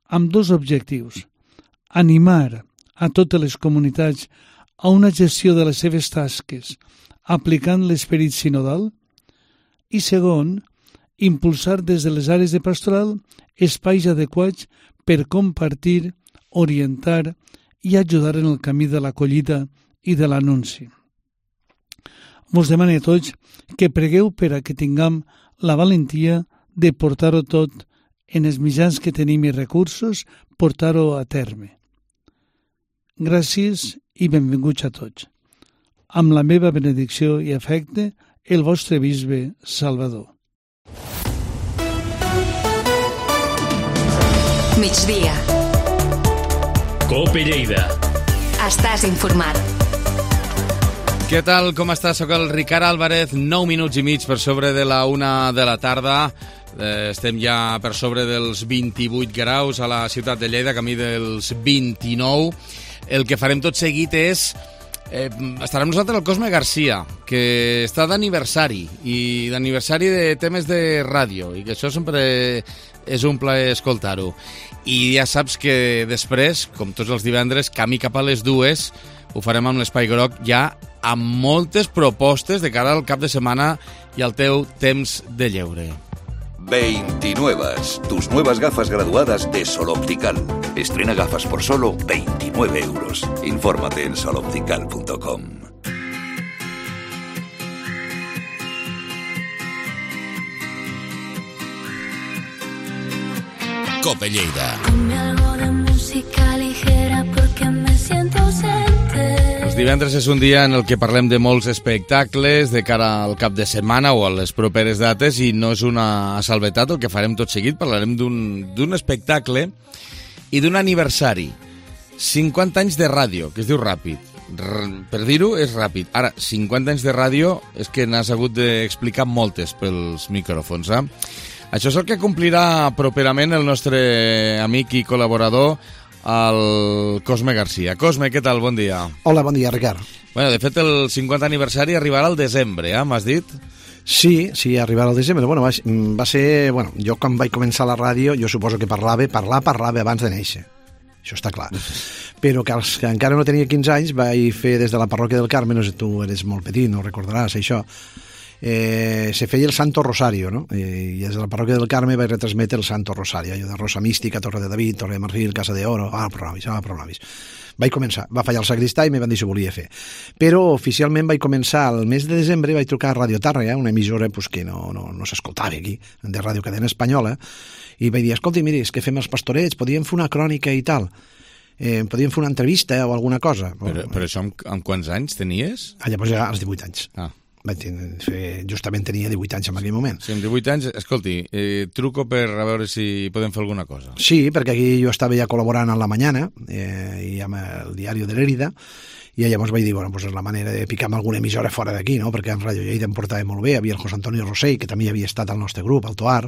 amb dos objectius. Animar a totes les comunitats a una gestió de les seves tasques aplicant l'esperit sinodal i segon, impulsar des de les àrees de pastoral espais adequats per compartir, orientar i ajudar en el camí de l'acollida i de l'anunci. Vos demano a tots que pregueu per a que tinguem la valentia de portar-ho tot en els mitjans que tenim i recursos, portar-ho a terme. Gràcies i benvinguts a tots. Amb la meva benedicció i afecte, el vostre bisbe Salvador. Migdia. Cope Lleida. Estàs informat. Què tal, com estàs? Soc el Ricard Álvarez, nou minuts i mig per sobre de la una de la tarda. Eh, estem ja per sobre dels vint-i-vuit graus a la ciutat de Lleida, camí dels vint-i-nou. El que farem tot seguit és... Eh, estarà amb nosaltres el Cosme Garcia, que està d'aniversari, i d'aniversari de temes de ràdio, i que això sempre és un plaer escoltar-ho. I ja saps que després, com tots els divendres, camí cap a les dues, ho farem amb l'Espai Groc ja amb moltes propostes de cara al cap de setmana i al teu temps de lleure. veintinuevas, tus nuevas gafas graduadas de Sol Optical. Estrena gafas por solo veintinueve euros. Infórmate en sol optical punto com. Cope Lleida. Ponme algo de música ligera porque me siento ausente. Els divendres és un dia en el que parlem de molts espectacles de cara al cap de setmana o a les properes dates, i no és una salvetat el que farem tot seguit. Parlarem d'un espectacle i d'un aniversari. cinquanta anys de ràdio, que es diu ràpid. R per dir-ho, és ràpid. Ara, cinquanta anys de ràdio és que n'has hagut d'explicar moltes pels micròfons, eh? Això és el que complirà properament el nostre amic i col·laborador, el Cosme Garcia. Cosme, què tal? Bon dia. Hola, bon dia, Ricard. Bueno, de fet, el cinquanta aniversari arribarà al desembre, eh? M'has dit? Sí, sí, arribarà al desembre. Bueno, va, va ser... Bueno, jo quan vaig començar la ràdio, jo suposo que parlava, parlar, parlava abans de néixer. Això està clar. Però que, els, que encara no tenia quinze anys vaig fer des de la parròquia del Carme, no sé, tu eres molt petit, no recordaràs això, eh, se feia el Santo Rosario, no? Eh, I des de la parròquia del Carme vaig retransmetre el Santo Rosario, allò de Rosa Mística, Torre de David, Torre de Marfil, Casa de Oro, ah, pronovis, ah, pronovis. Vaig començar, va fallar el sagristà i me van dir si ho volia fer. Però oficialment vaig començar el mes de desembre, vaig trucar a Radio Tàrrega, una emissora pues, que no, no, no s'escoltava aquí, de Ràdio Cadena Espanyola, i vaig dir, escolta, miri, és que fem els pastorets, podíem fer una crònica i tal, eh, podíem fer una entrevista o alguna cosa. Però, però això amb, amb quants anys tenies? Ah, llavors ja als divuit anys. Ah. Vaig fer, justament tenia divuit anys en aquell moment. Sí, amb divuit anys, escolti, eh, truco per a veure si podem fer alguna cosa. Sí, perquè aquí jo estava ja col·laborant en La Mañana eh, i amb el diari de l'Èrida, i llavors vaig dir, bueno, pues és la manera de picar amb alguna emissora fora d'aquí, no? Perquè en Ràdio Lleida em portava molt bé, havia el José Antonio Rosell, que també havia estat al nostre grup, al Toar,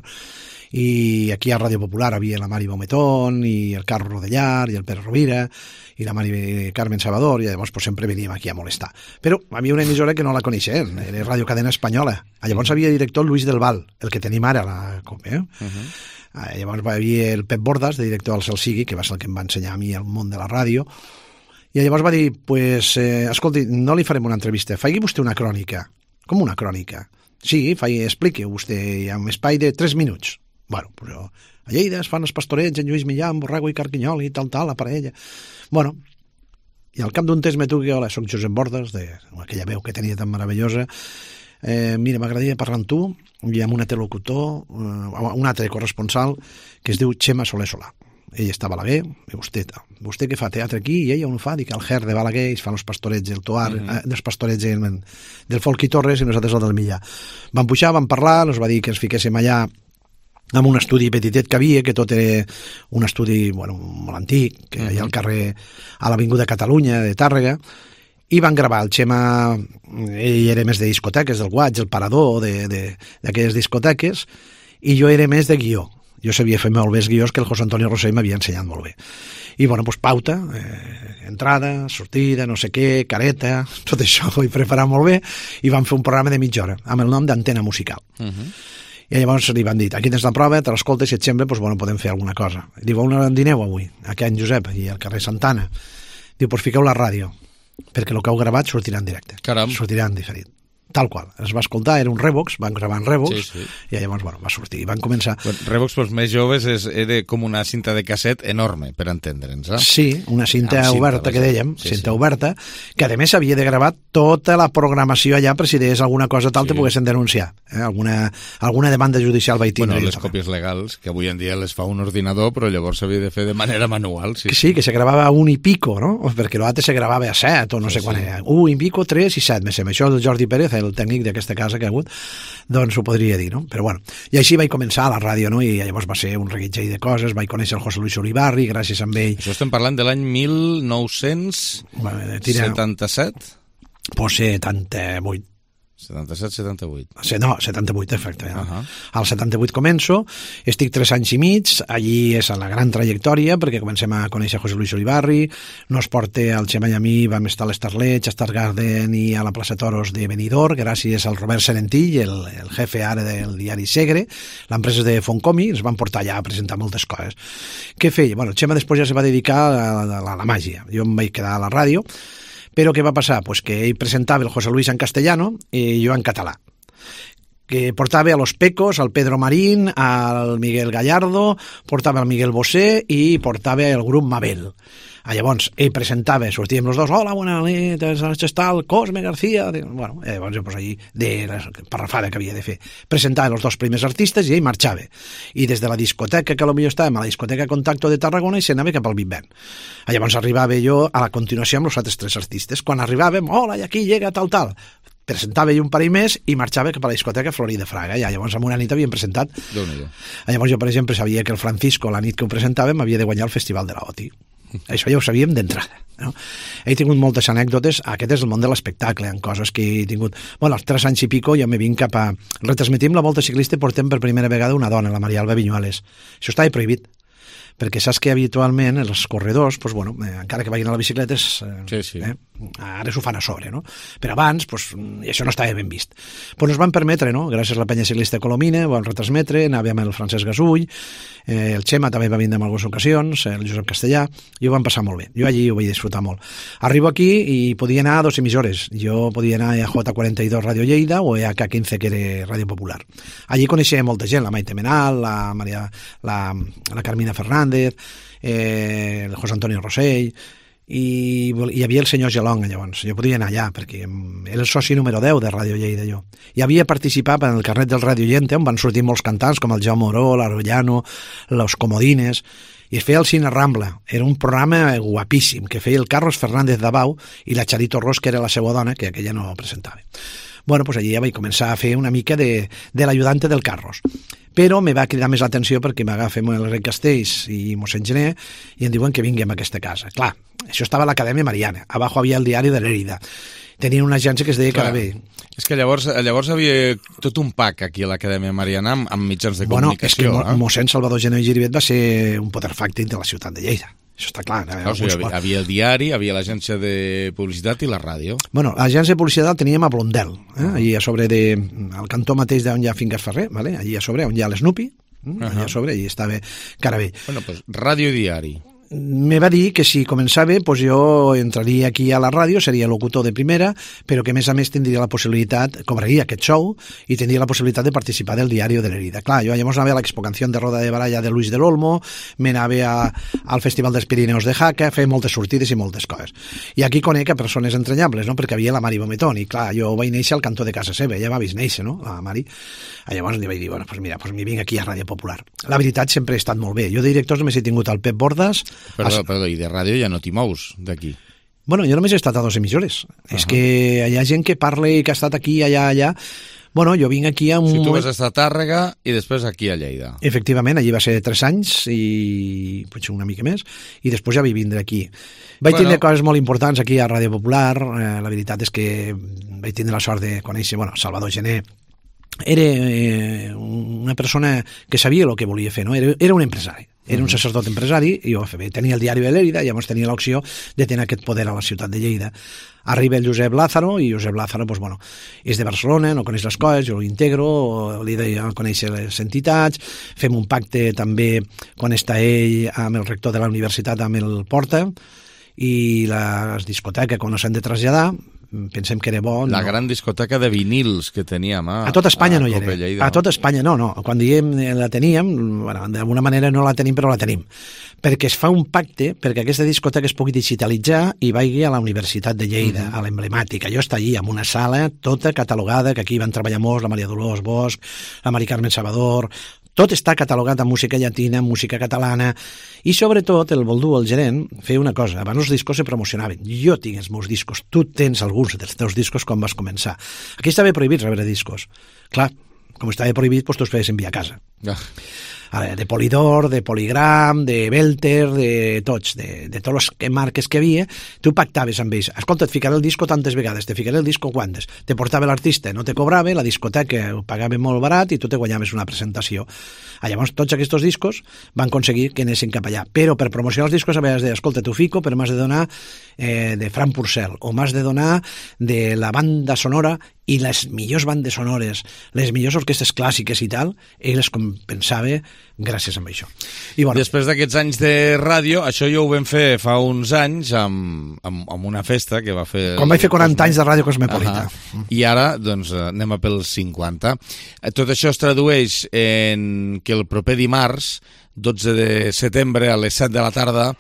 i aquí a Ràdio Popular havia la Mari Baumetón i el Carlos Rodellar i el Pere Rovira i la Mari Carmen Salvador, i llavors pues, sempre veníem aquí a molestar. Però havia una emissora que no la coneixen, era Ràdio Cadena Espanyola. Llavors havia director Luis del Val, el que tenim ara a la COPE. Eh? Uh-huh. Llavors hi havia el Pep Bordas, de director del Celsigui, que va ser el que em va ensenyar a mi el món de la ràdio, i llavors va dir, pues, eh, escolti, no li farem una entrevista, faci vostè una crònica. Com una crònica? Sí, faci, expliqui vostè en un espai de tres minuts. Bueno, però a Lleida es fan els pastorets en Lluís Millà, en Borrego i Carquinyol i tal, tal, la parella. Bueno, i al cap d'un temps me truqui, hola, soc Josep Bordas, de aquella veu que tenia tan meravellosa. Eh, mira, m'agradaria parlar amb tu, i amb un altre locutor, eh, un altre corresponsal, que es diu Xema Soler Solà. Ell està a Balaguer, i vostè, vostè que fa teatre aquí, i ella on ho fa, dic al Ger de Balaguer, ells fan els pastorets del Toar, mm -hmm. eh, dels pastorets del, del Folchi Torres, i nosaltres el del Millà. Vam pujar, vam parlar, ens va dir que ens fiquéssim allà amb un estudi petitet que havia, que tot era un estudi, bueno, molt antic, que hi ha al carrer, a l'Avinguda Catalunya, de Tàrrega, i van gravar. El Xema, ell era més de discoteques, del Guatx, el Parador, d'aquelles discoteques, i jo era més de guió. Jo sabia fer molt bé els guions que el José Antonio Rosell m'havia ensenyat molt bé. I, bueno, doncs pauta, eh, entrada, sortida, no sé què, careta, tot això ho he preparat molt bé, i vam fer un programa de mitja hora, amb el nom d'Antena Musical. Uh-huh. I llavors li van dir, aquí tens la prova, te l'escoltes i et sembla, doncs, bueno, podem fer alguna cosa. Diu, on dineu avui? Aquí en Josep i al carrer Santana. Diu, doncs fiqueu la ràdio, perquè el que heu gravat sortirà en directe. Caram. Sortirà en diferit. Tal qual. Es va escoltar, era un Revox, van gravar en Revox, sí, sí. I llavors, bueno, va sortir. I van començar... Bueno, Revox, pels més joves, és, era com una cinta de casset enorme, per entendre'ns, eh? Sí, una cinta, cinta oberta, que dèiem, sí, cinta sí. oberta, que a més havia de gravar tota la programació allà per si deies alguna cosa tal, sí. te poguessin denunciar. Eh? Alguna, alguna demanda judicial vaig tindre. Bueno, les còpies legals, que avui en dia les fa un ordinador, però llavors s'havia de fer de manera manual. Sí, que sí, que se gravava a un i pico, no? Perquè l'altre se gravava a set, o no sí, sé quan sí. era. Un i pico, tres i set, me sembla. Això el Jordi Pérez, el tècnic d'aquesta casa que ha hagut, doncs ho podria dir, no? Però bueno, i així vaig començar a la ràdio, no? I llavors va ser un reguitzell de coses, vaig conèixer el José Luis Olivarri, gràcies a ell. Això estem parlant de l'any mil nou-cents setanta-set? Pues setanta-vuit. setanta-set setanta-vuit. No, setanta-vuit, efecte. Uh -huh. Al setanta-vuit començo, estic tres anys i mig, allí és la gran trajectòria, perquè comencem a conèixer José Luis Olivarri, nos porta al Xema i a mi, vam estar a l'Estarlets, a Star Garden i a la plaça Toros de Benidorm, gràcies al Robert Serentill, el, el jefe ara del diari Segre, l'empresa de Foncomi, ens van portar allà a presentar moltes coses. Què feia? Bueno, el Xema després ja se va dedicar a la, a la màgia. Jo em vaig quedar a la ràdio. Però què va passar? Pues que ell presentava el José Luis en castellano i jo en català. Que portava a los Pecos, al Pedro Marín, al Miguel Gallardo, portava al Miguel Bosé i portava el grup Mabel. Ah, llavors, ell presentava, sortíem els dos, hola, bona nit, està el Cosme García... Bueno, llavors jo pues, allí, de la parrafada que havia de fer, presentava els dos primers artistes i ell marxava. I des de la discoteca, que potser estàvem a la discoteca Contacto de Tarragona, i s'anava cap al Big Ben. Ah, llavors arribava jo a la continuació amb els altres tres artistes. Quan arribàvem, hola, i aquí llega tal, tal... presentava jo un parell més i marxava cap a la discoteca Florida Fraga. Ja, llavors, en una nit havíem presentat... Llavors jo, per exemple, sabia que el Francisco, la nit que ho presentàvem, havia de guanyar el Festival de la O T I. Això ja ho sabíem d'entrada. No? He tingut moltes anècdotes. Aquest és el món de l'espectacle, en coses que he tingut... Bueno, als tres anys i pico ja me vinc cap a... Retransmetim la Volta Ciclista i portem per primera vegada una dona, la Maria Alba Viñuales. Això estava prohibit, perquè saps que habitualment els corredors, pues, bueno, eh, encara que vagin a la bicicleta, és, eh, sí, sí. Eh, ara s'ho fan a sobre, no? Però abans, pues, això no estava ben vist. Pues ens van permetre, no? Gràcies a la penya ciclista Colomina, ho vam retransmetre, anàvem amb el Francesc Gasull, eh, el Xema també va vindre en algunes ocasions, el Josep Castellà, i ho vam passar molt bé. Jo allí ho vaig disfrutar molt. Arribo aquí i podia anar a dos emissores. Jo podia anar a J quaranta-dos Ràdio Lleida o a K quinze, que era Ràdio Popular. Allí coneixia molta gent, la Maite Menal, la, Maria, la, la Carmina Fernández, eh, el José Antonio Rosell, i hi havia el senyor Gelong, llavors. Jo podia anar allà, perquè era el soci número deu de Ràdio Lleida, jo. I havia participat en el carnet del Ràdio Lleida, on van sortir molts cantants, com el Jaume Oró, l'Arollano, los Comodines, i es feia el Cine Rambla. Era un programa guapíssim, que feia el Carlos Fernández Dabau i la Charito Ros, que era la seva dona, que aquella no presentava. Bueno, pues allí ja vaig començar a fer una mica de, de l'ajudante del Carlos. Però me va cridar més l'atenció perquè m'agafem el Rei Castells i mossèn Gené i em diuen que vinguem a aquesta casa. Clar, això estava a l'Acadèmia Mariana. Abajo havia el diari de l'Èrida. Tenien una agència que es deia Carabé. És que llavors, llavors havia tot un pack aquí a l'Acadèmia Mariana amb, amb mitjans de comunicació. Bueno, és que eh? mossèn Salvador Gené i Giribet va ser un poder fàctic de la ciutat de Lleida. Això està clar. No, o sigui, havia, havia el diari, havia l'agència de publicitat i la ràdio. Bueno, l'agència de publicitat la teníem a Blondel, eh? Uh-huh. Allí a sobre de... al cantó mateix d'on hi ha Finques Ferrer, ¿vale? Allí a sobre, on hi ha l'Snoopy, eh? Uh-huh. Allà a sobre, allí estava Carabé. Bueno, pues ràdio i diari. Me va dir que si començava, pues jo entraria aquí a la ràdio, seria locutor de primera, però que a més a més tindria la possibilitat, cobraria aquest show, i tindria la possibilitat de participar del diari de l'Herida. Clar, jo llavors anava a l'Expocanció de Roda de Baralla de Luis del Olmo, m'anava al Festival dels Pirineus de Jaca, feia moltes sortides i moltes coses. I aquí conec a persones entranyables, no? Perquè havia la Mari Bometón, i clar, jo vaig néixer al cantó de casa seva, ella va vist néixer, no? La Mari. Llavors li vaig dir, bueno, pues mira, pues m'hi vinc aquí a Ràdio Popular. La veritat sempre he estat molt bé. Jo de directors només he tingut el Pep Bordas. Perdó, perdó, i de ràdio ja no t'hi mous, d'aquí? Bueno, jo només he estat a dos emissores. Uh-huh. És que hi ha gent que parla i que ha estat aquí, allà, allà. Bueno, jo vinc aquí a un... Si tu vas estar a Tàrrega i després aquí a Lleida. Efectivament, allí va ser tres anys i potser una mica més, i després ja vaig vindre aquí. Vaig bueno. tindre coses molt importants aquí a Ràdio Popular. Eh, la veritat és que vaig tindre la sort de conèixer, bueno, Salvador Gené. Era eh, una persona que sabia el que volia fer, no? Era, era un empresari. Era un sacerdot empresari i ho va fer bé. Tenia el diari de Lérida i llavors tenia l'opció de tenir aquest poder a la ciutat de Lleida. Arriba el Josep Lázaro i Josep Lázaro pues, bueno, és de Barcelona, no coneix les coses, jo l'integro, li deia conèixer les entitats, fem un pacte també quan està ell amb el rector de la universitat, amb el Porta, i les discoteques quan s'han de traslladar, pensem que era bo. La no. gran discoteca de vinils que teníem a, a tot Espanya a no hi era. Lleida, a tot Espanya no, no. Quan diem la teníem, bueno, d'alguna manera no la tenim, però la tenim. Perquè es fa un pacte perquè aquesta discoteca es pugui digitalitzar i vagi a la Universitat de Lleida, uh-huh. a l'emblemàtica. Jo està allí, en una sala tota catalogada, que aquí van treballar molts, la Maria Dolors Bosch, la Mari Carmen Salvador. Tot està catalogat en música llatina, en música catalana, i sobretot el Boldú, el gerent, feia una cosa. Abans els discos se promocionaven. Jo tinc els meus discos, tu tens alguns dels teus discos quan vas començar. Aquí estava prohibit rebre discos. Clar, com estava prohibit, doncs tu els feies enviar a casa. Ah. Ara, de Polydor, de Polygram, de Belter, de tots, de, de tots les marques que havia, tu pactaves amb ells. Escolta, et ficaré el disco tantes vegades, te ficaré el disco quantes. Te portava l'artista, no te cobrava, la discoteca ho pagava molt barat i tu te guanyaves una presentació. Ah, llavors, tots aquests discos van aconseguir que anessin cap allà. Però per promocionar els discos havies de dir, escolta, t'ho fico, però m'has de donar eh, de Fran Purcell, o m'has de donar de la banda sonora i les millors bandes sonores, les millors orquestes clàssiques i tal, ell les compensava gràcies a això. I bueno, després d'aquests anys de ràdio, això jo ho vam fer fa uns anys amb, amb, amb una festa que va fer... Quan vaig fer quaranta anys de Ràdio Cosmopolita. Uh-huh. I ara, doncs, anem a pels cinquanta. Tot això es tradueix en que el proper dimarts, dotze de setembre, a les set de la tarda,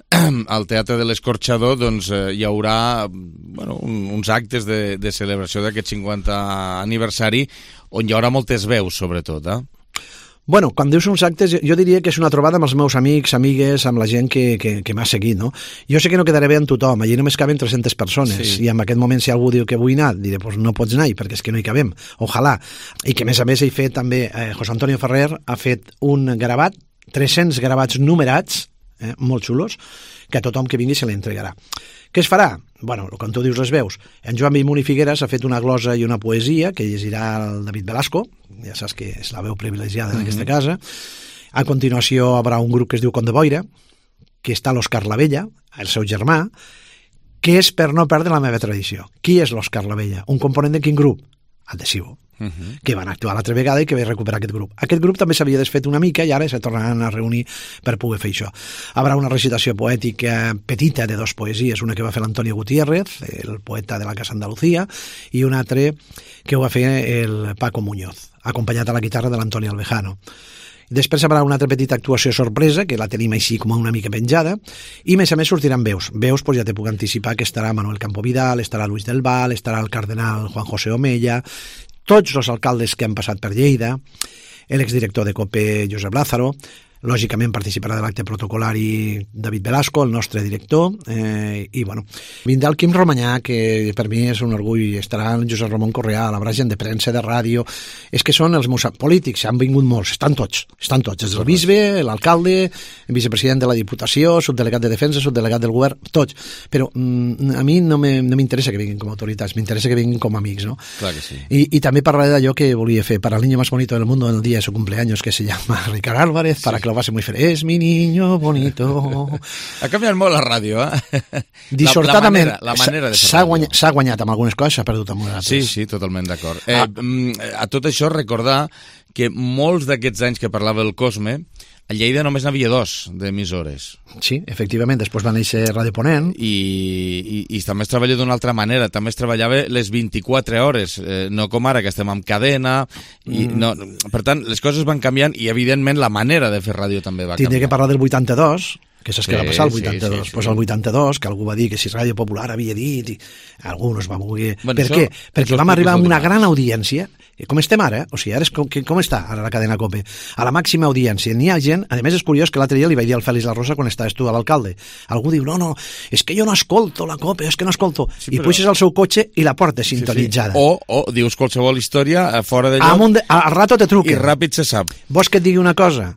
al Teatre de l'Escorxador, doncs, hi haurà bueno, un, uns actes de, de celebració d'aquest cinquanta aniversari on hi haurà moltes veus, sobretot, eh? Bueno, quan dius uns actes, jo diria que és una trobada amb els meus amics, amigues, amb la gent que, que, que m'ha seguit, no? Jo sé que no quedaré bé amb tothom, allí només caben tres-centes persones, sí. I en aquest moment si algú diu que vull anar, diré, pues no pots anar, perquè és que no hi cabem, ojalà. I que a més a més he fet també, eh, José Antonio Ferrer ha fet un gravat, tres-cents gravats numerats, eh, molt xulos, que a tothom que vingui se l'entregarà. Què es farà? Bueno, com tu dius les veus, en Joan Bimuni Figueras ha fet una glosa i una poesia que llegirà el David Velasco, ja saps que és la veu privilegiada d'aquesta mm-hmm. casa. A continuació hi haurà un grup que es diu Conde Boira, que està l'Òscar Lavella, el seu germà, que és per no perdre la meva tradició. Qui és l'Òscar Lavella? Un component de quin grup? Adhesivo. Uh-huh. Que van actuar l'altra vegada i que vaig recuperar aquest grup. Aquest grup també s'havia desfet una mica i ara se tornaran a reunir per poder fer això. Haurà una recitació poètica petita de dos poesies, una que va fer l'Antonio Gutiérrez, el poeta de la Casa Andalucía, i una altra que ho va fer el Paco Muñoz, acompanyat a la guitarra de l'Antonio Albejano. Després haurà una altra petita actuació sorpresa, que la tenim així com una mica penjada, i més a més sortiran veus. Veus, pues ja te puc anticipar que estarà Manuel Campovidal, estarà Luis del Val, estarà el cardenal Juan José Omella, tots els alcaldes que han passat per Lleida, l'exdirector de COPE Josep Lázaro, lògicament participarà de l'acte protocolari David Velasco, el nostre director, eh, i bueno, vindrà el Quim Romanyà, que per mi és un orgull, estarà el Josep Ramon Correà, la gent de premsa, de ràdio, és que són els meus polítics, han vingut molts, estan tots, estan tots, és el bisbe, l'alcalde, el vicepresident de la Diputació, subdelegat de Defensa, subdelegat del govern, tots, però mm, a mi no m'interessa que vinguin com a autoritats, m'interessa que vinguin com a amics, no? Clar que sí. I, i també parlaré d'allò que volia fer, para el niño más bonito del mundo en el día de su cumpleaños, que se llama Ricard Álvarez, para que lo base muy feliz. Es mi niño bonito. Ha canviat molt la ràdio, eh? Dissortadament. La, la manera, la manera de fer s'ha guanyat, s'ha guanyat amb algunes coses, s'ha perdut amb unes altres. Sí, sí, totalment d'acord. Eh, ah. A tot això, recordar que molts d'aquests anys que parlava el Cosme, a Lleida només n'havia dos d'emissores. Sí, efectivament, després va néixer Ràdio Ponent. I, i, i també es treballa d'una altra manera, també es treballava les vint-i-quatre hores, eh, no com ara que estem amb cadena, i mm. no, per tant, les coses van canviant i evidentment la manera de fer ràdio també va Tindré canviar. que parlar del vuitanta-dos, que saps sí, què va passar el vuitanta-dos, sí, sí, pues sí. el vuitanta-dos, que algú va dir que si Ràdio Popular havia dit, i algú no es va voler... Bueno, per això, què? Perquè això vam arribar amb una gran audiència, com estem ara, o sigui, ara és com, com està ara la cadena COPE? A la màxima audiència. N'hi ha gent, a més és curiós que l'altre dia li vaig dir al Fèlix La Rosa quan estaves tu a l'alcalde. Algú diu, no, no, és que jo no escolto la COPE, és que no escolto. Sí, I però... puixes al seu cotxe i la porta sintonitzada. Sí, sí. O, o dius qualsevol història fora de lloc. De... Al rato te truquen. I ràpid se sap. Vols que et digui una cosa?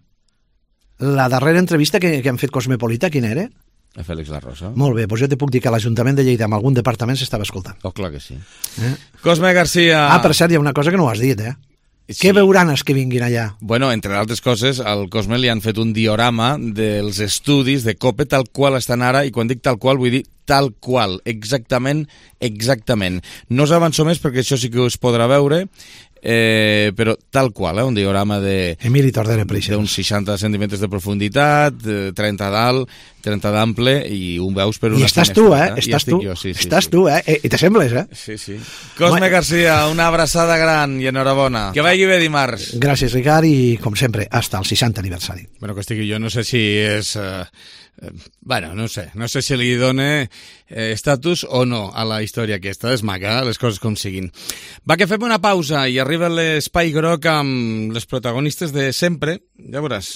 La darrera entrevista que, que han fet Cosmopolita, quina era? A Fèlix La Rosa. Molt bé, doncs jo te puc dir que l'Ajuntament de Lleida amb algun departament s'estava escoltant. Oh, clar que sí. Eh? Cosme Garcia. Ah, per cert, hi ha una cosa que no ho has dit, eh? Sí. Què veuran els que vinguin allà? Bueno, entre altres coses, al Cosme li han fet un diorama dels estudis de COPE tal qual estan ara, i quan dic tal qual vull dir tal qual, exactament, exactament. No us avanço més perquè això sí que us podrà veure, eh, però tal qual, eh, un diorama de... Emili Tordera, per exemple. D'uns seixanta centímetres de profunditat, trenta dalt, trenta d'ample, i un veus per una I estàs finestra, tu, eh? Estàs tu, jo, sí, sí, estàs sí. tu, eh? I t'assembles, eh? Sí, sí. Cosme bueno. García, una abraçada gran i enhorabona. Que vagi bé dimarts. Gràcies, Ricard, i com sempre, hasta el seixantè aniversari. Bueno, que estigui jo, no sé si és... Eh, eh, bueno, no sé, no sé si li dona eh, estatus o no a la història aquesta. És maca, les coses com siguin. Va, que fem una pausa i arriba l'Espai Groc amb les protagonistes de sempre. Ja veuràs.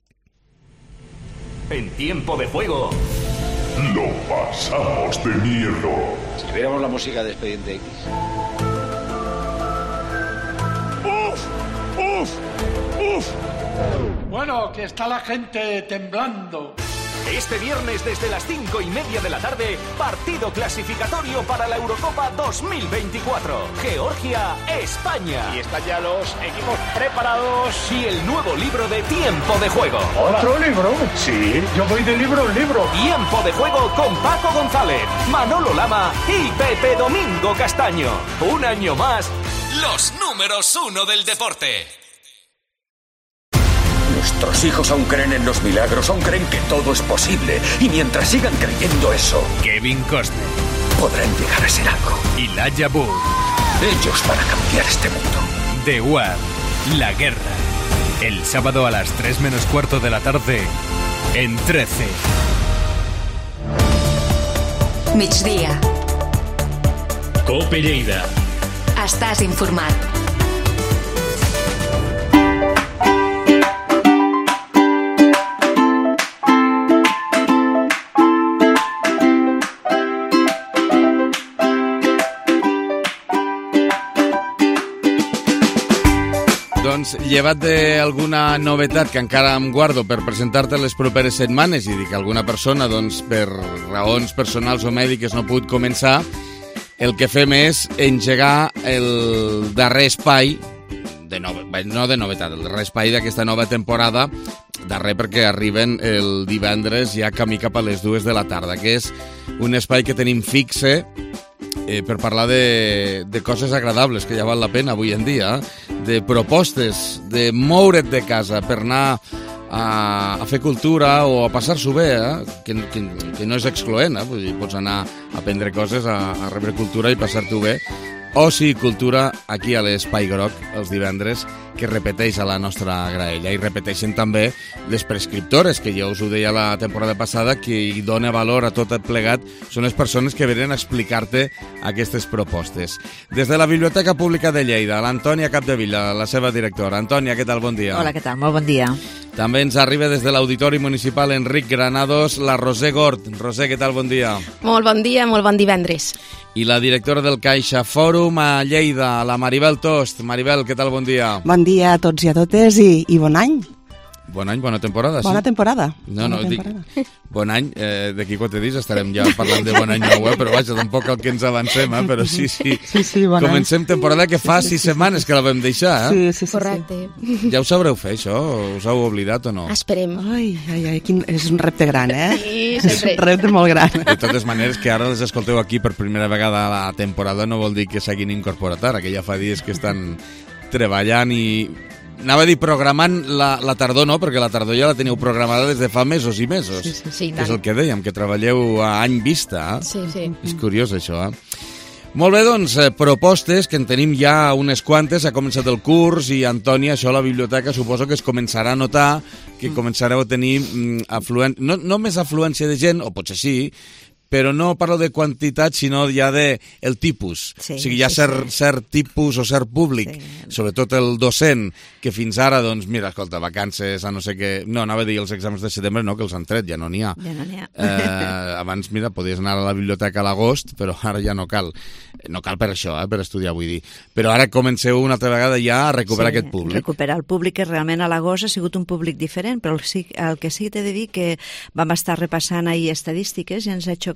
En Tiempo de Juego. Lo pasamos de miedo. Si viéramos la música de Expediente X. ¡Uf! ¡Uf! ¡Uf! Bueno, que está la gente temblando. Este viernes desde las cinco y media de la tarde, partido clasificatorio para la Eurocopa dos mil veinticuatro. Georgia, España. Y están ya los equipos preparados. Y el nuevo libro de Tiempo de Juego. ¿Otro libro? Sí, yo voy de libro en libro. Tiempo de Juego con Paco González, Manolo Lama y Pepe Domingo Castaño. Un año más, los números uno del deporte. Nuestros hijos aún creen en los milagros, aún creen que todo es posible. Y mientras sigan creyendo eso, Kevin Costner podrán llegar a ser algo. y Laia Bull. Ellos van a cambiar este mundo. The War, la guerra. El sábado a las tres menos cuarto de la tarde en trece. Migdia. Cope Lleida. Estàs informat. Doncs, llevat d'alguna novetat que encara em guardo per presentar-te les properes setmanes i dir que alguna persona, doncs, per raons personals o mèdiques no ha pogut començar, el que fem és engegar el darrer espai, de no, no de novetat, el darrer espai d'aquesta nova temporada, darrer perquè arriben el divendres ja camí cap a les dues de la tarda, que és un espai que tenim fixe Eh, per parlar de, de coses agradables que ja val la pena avui en dia, de propostes, de moure't de casa per anar a, a fer cultura o a passar-s'ho bé, eh? que, que, que no és excloent, eh? Vull dir, pots anar a aprendre coses, a, a rebre cultura i passar-t'ho bé. Oci i cultura aquí a l'Espai Groc els divendres, que repeteix a la nostra graella, i repeteixen també les prescriptores, que ja us ho deia la temporada passada, que hi dona valor a tot plegat, són les persones que venen a explicar-te aquestes propostes. Des de la Biblioteca Pública de Lleida, l'Antònia Capdevila, la seva directora. Antònia, què tal? Bon dia. Hola, què tal? Molt bon dia. També ens arriba des de l'Auditori Municipal Enric Granados, la Roser Gort. Roser, què tal? Bon dia. Molt bon dia, molt bon divendres. I la directora del Caixa Fòrum a Lleida, la Maribel Tost. Maribel, què tal? Bon dia. Bon dia a tots i a totes i, i bon any. Bon any, bona temporada, sí. Bona temporada. No, bona no, temporada. dic, bon any, eh, d'aquí quatre dies estarem ja parlant de bon any nou, eh? Però vaja, tampoc cal que ens avancem, eh? Però sí, sí, sí, sí bon comencem any. Temporada que fa sis setmanes que la vam deixar, eh? Sí, sí, sí. Correcte. Sí. Ja ho sabreu fer, això? Us heu oblidat o no? Esperem. Ai, ai, ai, quin... és un repte gran, eh? Sí, és un repte molt gran. De totes maneres, que ara les escolteu aquí per primera vegada a la temporada no vol dir que s'hagin incorporat ara, que ja fa dies que estan treballant i... Anava a dir programant la, la tardor, no? Perquè la tardor ja la teniu programada des de fa mesos i mesos. Sí, sí, sí, és el que dèiem, que treballeu a any vista. Eh? Sí, sí. És curiós, això, eh? Molt bé, doncs, eh, propostes, que en tenim ja unes quantes, ha començat el curs i, Antònia, això a la biblioteca suposo que es començarà a notar, que començareu a tenir mm, afluent... no, no més afluència de gent, o potser sí, però no parlo de quantitat, sinó ja de el tipus. Sí, o sigui, hi ha sí, cert, sí. cert tipus o cert públic, sí. Sobretot el docent, que fins ara, doncs, mira, escolta, vacances, a no sé què... No, anava a dir els exàmens de setembre, no, que els han tret, ja no n'hi ha. Ja no n'hi ha. Eh, abans, mira, podies anar a la biblioteca a l'agost, però ara ja no cal. No cal per això, eh, per estudiar, vull dir. Però ara comenceu una altra vegada ja a recuperar sí, aquest públic. recuperar el públic, que realment a l'agost ha sigut un públic diferent, però el, sí, el que sí que t'he de dir que vam estar repassant ahir estadístiques i ens ha hecho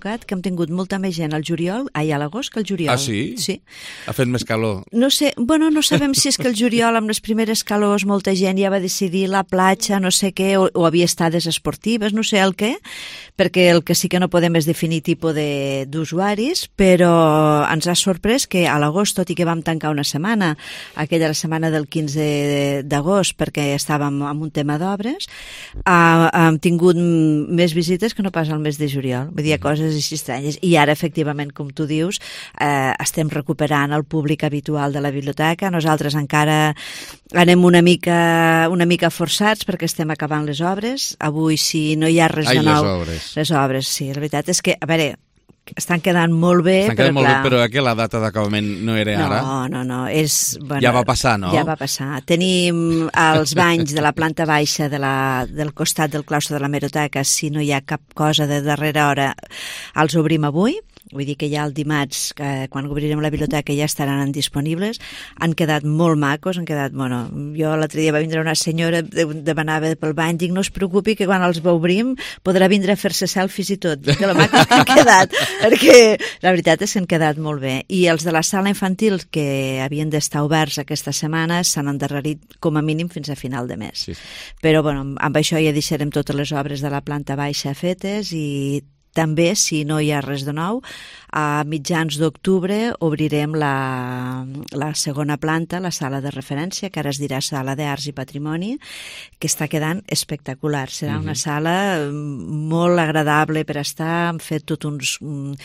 tocat que hem tingut molta més gent al juliol, ai, a l'agost que al juliol. Ah, sí? Sí. Ha fet més calor. No sé, bueno, no sabem si és que el juliol, amb les primeres calors, molta gent ja va decidir la platja, no sé què, o, o havia estades esportives, no sé el què, perquè el que sí que no podem és definir tipus de, d'usuaris, però ens ha sorprès que a l'agost, tot i que vam tancar una setmana, aquella la setmana del quinze d'agost, perquè estàvem en un tema d'obres, uh, hem tingut més visites que no pas al mes de juliol. Vull dir, coses així estranyes. I ara, efectivament, com tu dius, eh, estem recuperant el públic habitual de la biblioteca. Nosaltres encara anem una mica, una mica forçats perquè estem acabant les obres. Avui, si no hi ha res Ai, de nou... les obres. Les obres, sí. La veritat és que, a veure, estan quedant molt bé, Estan però quedant molt clar... bé, però que la data d'acabament no era no, ara. No, no, no. És, bueno, ja va passar, no? Ja va passar. Tenim els banys de la planta baixa de la, del costat del claustre de la Meroteca, si no hi ha cap cosa de darrera hora, els obrim avui. Vull dir que ja el dimarts, que quan obrirem la biblioteca, ja estaran disponibles. Han quedat molt macos, han quedat... Bueno, jo l'altre dia va vindre una senyora, demanava pel bany, dic, no es preocupi que quan els obrim podrà vindre a fer-se selfies i tot. Dic que la macos que han quedat, perquè la veritat és que han quedat molt bé. I els de la sala infantil, que havien d'estar oberts aquesta setmana, s'han endarrerit com a mínim fins a final de mes. Sí. Però, bueno, amb això ja deixarem totes les obres de la planta baixa fetes i també, si no hi ha res de nou, a mitjans d'octubre obrirem la, la segona planta, la sala de referència, que ara es dirà Sala d'Arts i Patrimoni, que està quedant espectacular. Serà uh-huh. una sala molt agradable per estar. Hem fet tot uns,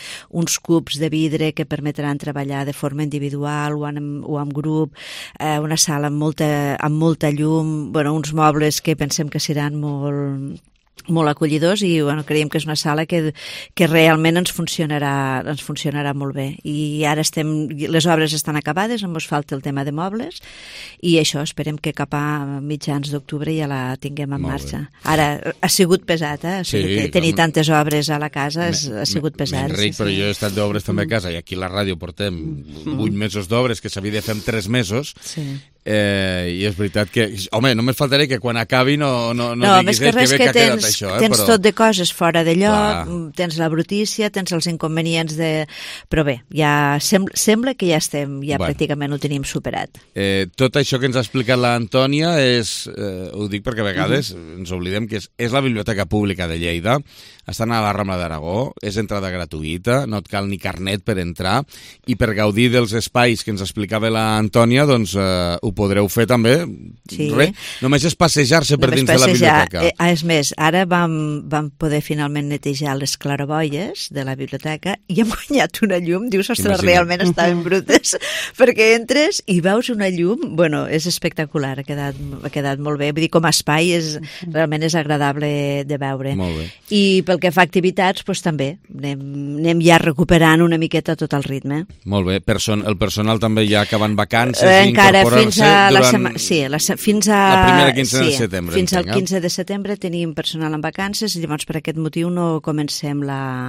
uns cubs de vidre que permetran treballar de forma individual o en, o en grup, eh, una sala amb molta, amb molta llum, bueno, uns mobles que pensem que seran molt... molt acollidors i bueno, creiem que és una sala que, que realment ens funcionarà, ens funcionarà molt bé. I ara estem, les obres estan acabades, ens falta el tema de mobles i això, esperem que cap a mitjans d'octubre ja la tinguem en molt marxa. Bé. Ara, ha sigut pesat, eh? O sigui, sí, tenir com... tantes obres a la casa és, ha sigut pesat. M'enric, sí, però sí. Jo he estat d'obres també a casa i aquí a la ràdio portem vuit mm. mesos d'obres que s'havia de fer en tres mesos. Sí. Eh, i és veritat que, home, només faltaria que quan acabi no, no, no, no diguis que, que bé que, que ha tens, quedat això. Eh, tens però... tot de coses fora de lloc, Clar. Tens la brutícia, tens els inconvenients de... Però bé, ja sem sembla que ja estem, ja bueno. pràcticament ho tenim superat. Eh, tot això que ens ha explicat l'Antònia és, eh, ho dic perquè a vegades uh -huh. ens oblidem que és, és la Biblioteca Pública de Lleida, estan a la Rambla d'Aragó, és entrada gratuïta, no et cal ni carnet per entrar, i per gaudir dels espais que ens explicava l'Antònia, doncs eh, ho podreu fer també. Sí. Res, només és passejar-se per només dins passejar. de la biblioteca. Eh, és més, ara vam, vam poder finalment netejar les claraboies de la biblioteca i hem guanyat una llum, dius, ostres, Imagina. realment estaven brutes, perquè entres i veus una llum, bueno, és espectacular, ha quedat, ha quedat molt bé, vull dir, com a espai és, realment és agradable de veure. Molt bé. I pel que fa a activitats, doncs també, anem, anem ja recuperant una miqueta tot el ritme. Molt bé, Person, el personal també ja acabant vacances eh, i encara fins a durant... la setmana, sí, la, fins a... La primera quinzena sí, de setembre. Fins entenc, al quinze de setembre tenim personal en vacances i llavors per aquest motiu no comencem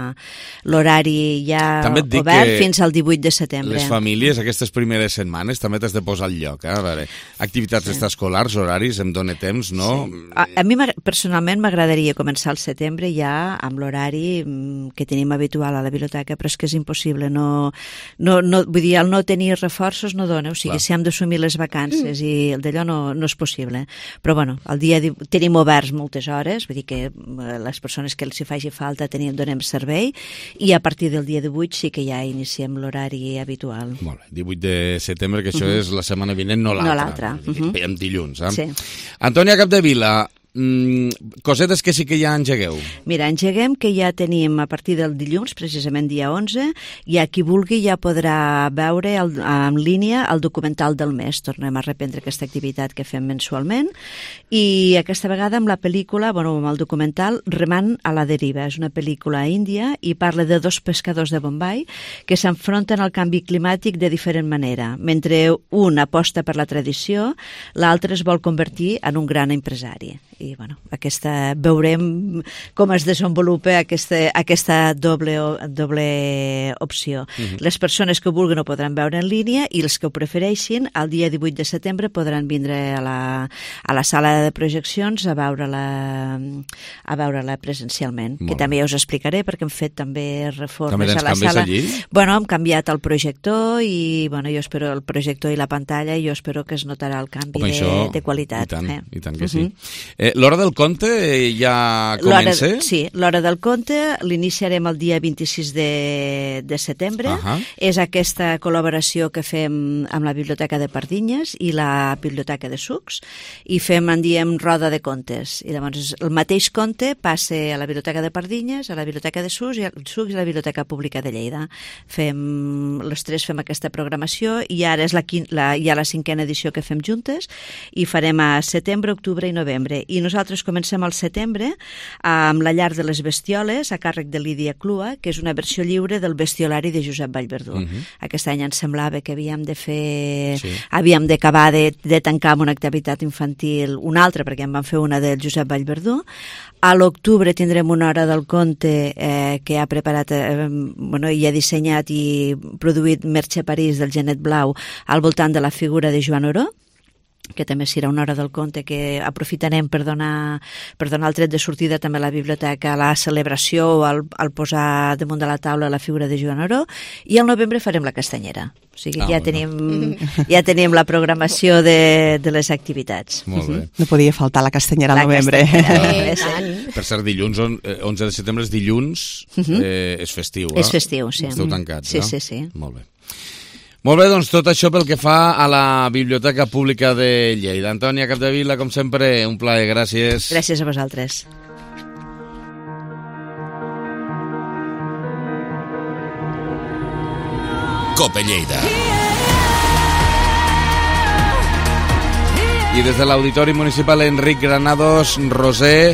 l'horari ja obert fins al divuit de setembre. Les famílies, aquestes primeres setmanes, també t'has de posar al lloc. Eh? A veure, activitats sí. extraescolars, horaris, em dóna temps, no? Sí. A, a mi personalment m'agradaria començar al setembre ja amb l'horari que tenim habitual a la biblioteca, però és que és impossible. No, no, no, vull dir, el no tenir reforços no dona. O sigui, Clar. si hem d'assumir les vacances mm. i el d'allò no, no és possible. Però, bueno, el dia tenim oberts moltes hores, vull dir que les persones que els hi faci falta tenim, donem servei, i a partir del dia divuit sí que ja iniciem l'horari habitual. Molt bé, divuit de setembre, que això uh -huh. és la setmana vinent, no l'altra. No l'altra. Uh -huh. Veiem dilluns, eh? Sí. Antònia Capdevila, Mm, cosetes que sí que ja engegueu. Mira, engeguem que ja tenim a partir del dilluns, precisament dia onze, i a qui vulgui ja podrà veure el, en línia el documental del mes. Tornem a reprendre aquesta activitat que fem mensualment i aquesta vegada amb la pel·lícula, bueno, amb el documental Remant a la deriva. És una pel·lícula índia i parla de dos pescadors de Bombay que s'enfronten al canvi climàtic de diferent manera. Mentre un aposta per la tradició, l'altre es vol convertir en un gran empresari. i bueno, aquesta, veurem com es desenvolupa aquesta, aquesta doble, doble opció. Uh-huh. Les persones que ho vulguin ho podran veure en línia i els que ho prefereixin, el dia divuit de setembre podran vindre a la, a la sala de projeccions a veure-la a veure-la presencialment, Molt que bé. També ja us explicaré perquè hem fet també reformes també a la sala. Allí? Bueno, hem canviat el projector i bueno, jo espero el projector i la pantalla i jo espero que es notarà el canvi Home, de, això, de qualitat. I tant, eh? i tant que uh-huh. sí. Eh, l'hora del conte ja comença? L'hora, sí, l'hora del conte l'iniciarem el dia vint-i-sis de, de setembre. Uh-huh. És aquesta col·laboració que fem amb la Biblioteca de Pardinyes i la Biblioteca de Sucs i fem, en diem, roda de contes. I llavors el mateix conte passa a la Biblioteca de Pardinyes, a la Biblioteca de Sucs i a, Sucs i a la Biblioteca Pública de Lleida. Fem, les tres fem aquesta programació i ara és la, la, ja la cinquena edició que fem juntes i farem a setembre, octubre i novembre. I nosaltres comencem al setembre amb La llar de les bestioles a càrrec de Lídia Clua, que és una versió lliure del bestiolari de Josep Vallverdú. Uh-huh. Aquest any ens semblava que havíem de fer... Sí. Havíem d'acabar de, de tancar amb una activitat infantil, una altra, perquè en van fer una del Josep Vallverdú. A l'octubre tindrem una hora del conte eh, que ha preparat eh, bueno, i ha dissenyat i produït Merche París del Genet Blau al voltant de la figura de Joan Oró, que també serà una hora del conte que aprofitarem per donar, per donar el tret de sortida també a la biblioteca, a la celebració o al, al posar damunt de la taula la figura de Joan Oró, i al novembre farem la castanyera. O sigui, ah, ja, bueno. tenim, ja tenim la programació de, de les activitats. Molt bé. No podia faltar la castanyera al novembre. Castanyera. Ah, per cert, dilluns, onze de setembre és dilluns, uh-huh. eh, és festiu. Eh? És festiu, sí. Esteu tancats, sí, no? Sí, sí. Molt bé. Molt bé, doncs tot això pel que fa a la Biblioteca Pública de Lleida. Antònia Capdevila, com sempre, un plaer, gràcies. Gràcies a vosaltres. Cope Lleida. I des de l'Auditori Municipal Enric Granados, Roser,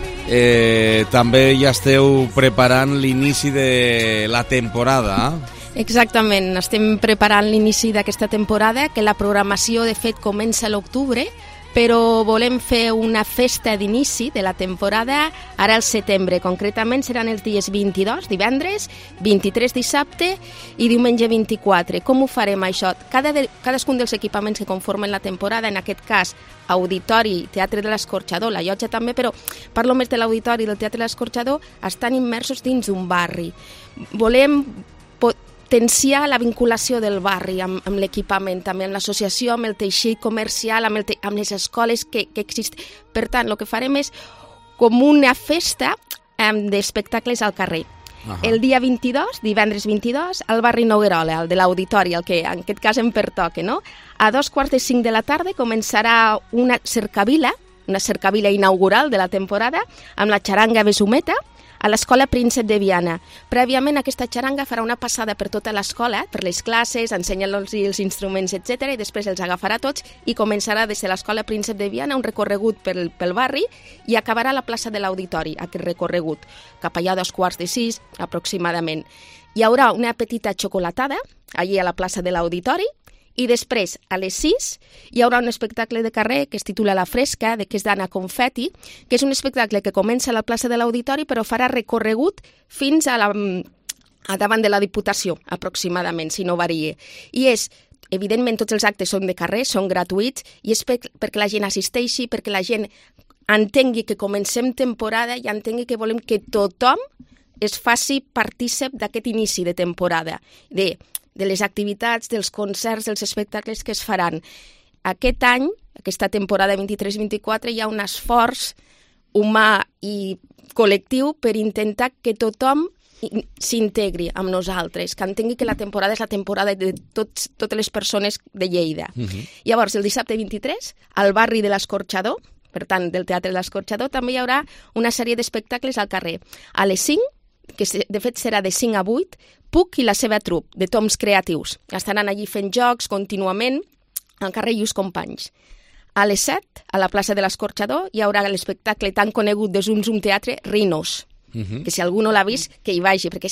eh, també ja esteu preparant l'inici de la temporada. Exactament, estem preparant l'inici d'aquesta temporada, que la programació de fet comença a l'octubre, però volem fer una festa d'inici de la temporada ara al setembre. Concretament seran els dies vint-i-dos, divendres, vint-i-tres, dissabte i diumenge vint-i-quatre. Com ho farem això? Cada de, cadascun dels equipaments que conformen la temporada, en aquest cas Auditori, Teatre de l'Escorxador, la llotja també, però parlo més de l'Auditori i del Teatre de l'Escorxador, estan immersos dins d'un barri. Volem potenciar la vinculació del barri amb, amb l'equipament, també amb l'associació, amb el teixit comercial, amb, el te amb les escoles que, que existen. Per tant, el que farem és com una festa eh, d'espectacles al carrer. Uh-huh. El dia vint-i-dos, divendres vint-i-dos, al barri Noguerola, el de l'Auditori, el que en aquest cas em pertoca, no? A dos quarts de cinc de la tarda començarà una cercavila, una cercavila inaugural de la temporada, amb la xaranga Besumeta, a l'Escola Príncep de Viana. Prèviament aquesta xaranga farà una passada per tota l'escola, per les classes, ensenya-los els instruments, etcètera, i després els agafarà tots i començarà des de l'Escola Príncep de Viana un recorregut pel, pel barri i acabarà a la plaça de l'Auditori, aquest recorregut, cap allà a dos quarts de sis aproximadament. Hi haurà una petita xocolatada allí a la plaça de l'Auditori, i després, a les sis, hi haurà un espectacle de carrer que es titula La Fresca, de que és d'Anna Confetti, que és un espectacle que comença a la plaça de l'Auditori però farà recorregut fins a, la, a davant de la Diputació, aproximadament, si no varia. I és, evidentment, tots els actes són de carrer, són gratuïts, i és per, perquè la gent assisteixi, perquè la gent entengui que comencem temporada i entengui que volem que tothom es faci partícip d'aquest inici de temporada, de de les activitats, dels concerts, dels espectacles que es faran. Aquest any, aquesta temporada vint-i-tres vint-i-quatre, hi ha un esforç humà i col·lectiu per intentar que tothom s'integri amb nosaltres, que entengui que la temporada és la temporada de tots, totes les persones de Lleida. Uh-huh. Llavors, el dissabte vint-i-tres, al barri de l'Escorxador, per tant, del Teatre de l'Escorxador, també hi haurà una sèrie d'espectacles al carrer. A les cinc, que de fet serà de cinc a vuit, Puc i la seva trup, de Toms Creatius. Estaran allí fent jocs contínuament al carrer Lluís Companys. A les set, a la plaça de l'Escorxador, hi haurà l'espectacle tan conegut de Zum Zum Teatre, Rinos, uh-huh. que si algú no l'ha vist, que hi vagi, perquè és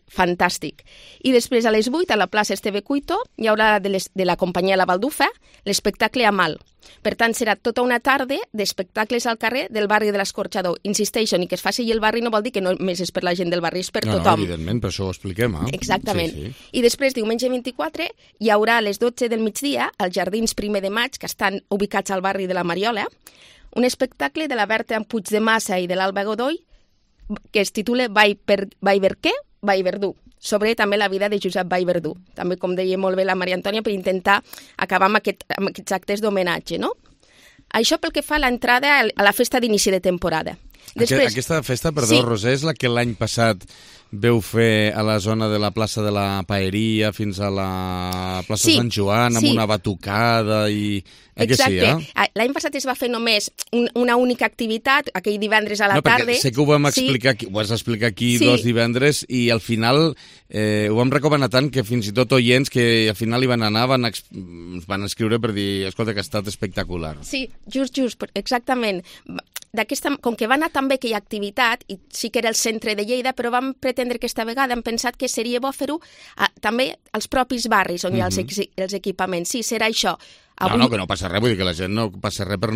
fantàstic. I després a les vuit a la plaça Esteve Cuito hi haurà de, les, de la companyia La Baldufa l'espectacle Amal. Per tant, serà tota una tarda d'espectacles al carrer del barri de l'Escorxador. Insisteixo, ni que es faci el barri no vol dir que només és per la gent del barri, és per no, tothom. No, evidentment, per això ho expliquem. Eh? Exactament. Sí, sí. I després, diumenge vint-i-quatre, hi haurà a les dotze del migdia, als Jardins Primer de Maig, que estan ubicats al barri de la Mariola, un espectacle de la Berta Puig de Massa i de l'Alba Godoy que es titula Vallverquer, Vallverdú, sobre també la vida de Josep Vallverdú. També, com deia molt bé la Maria Antònia, per intentar acabar amb, aquest, amb aquests actes d'homenatge, no? Això pel que fa a l'entrada a la festa d'inici de temporada. Després... Aquesta festa, perdó, sí. Roser, és la que l'any passat veu fer a la zona de la plaça de la Paeria fins a la plaça sí. Sant Joan, amb sí. una batucada i... Eh Exacte. Sí, eh? L'any passat es va fer només un, una única activitat, aquell divendres a la no, tarda. Sé que ho vam explicar, sí. aquí, ho vas explicar aquí sí. dos divendres i al final eh, ho vam recomanar tant que fins i tot oients que al final hi van anar van, ex, van escriure per dir, escolta, que ha estat espectacular. Sí, just, just, exactament. D'aquesta, com que va anar tan bé aquella activitat, i sí que era el centre de Lleida, però vam pretendre que esta vegada hem pensat que seria bo fer-ho també als propis barris on mm-hmm. hi ha els, equi els equipaments. Sí, serà això. Avui... No, no, que no passa res, vull dir que la gent no passa res per...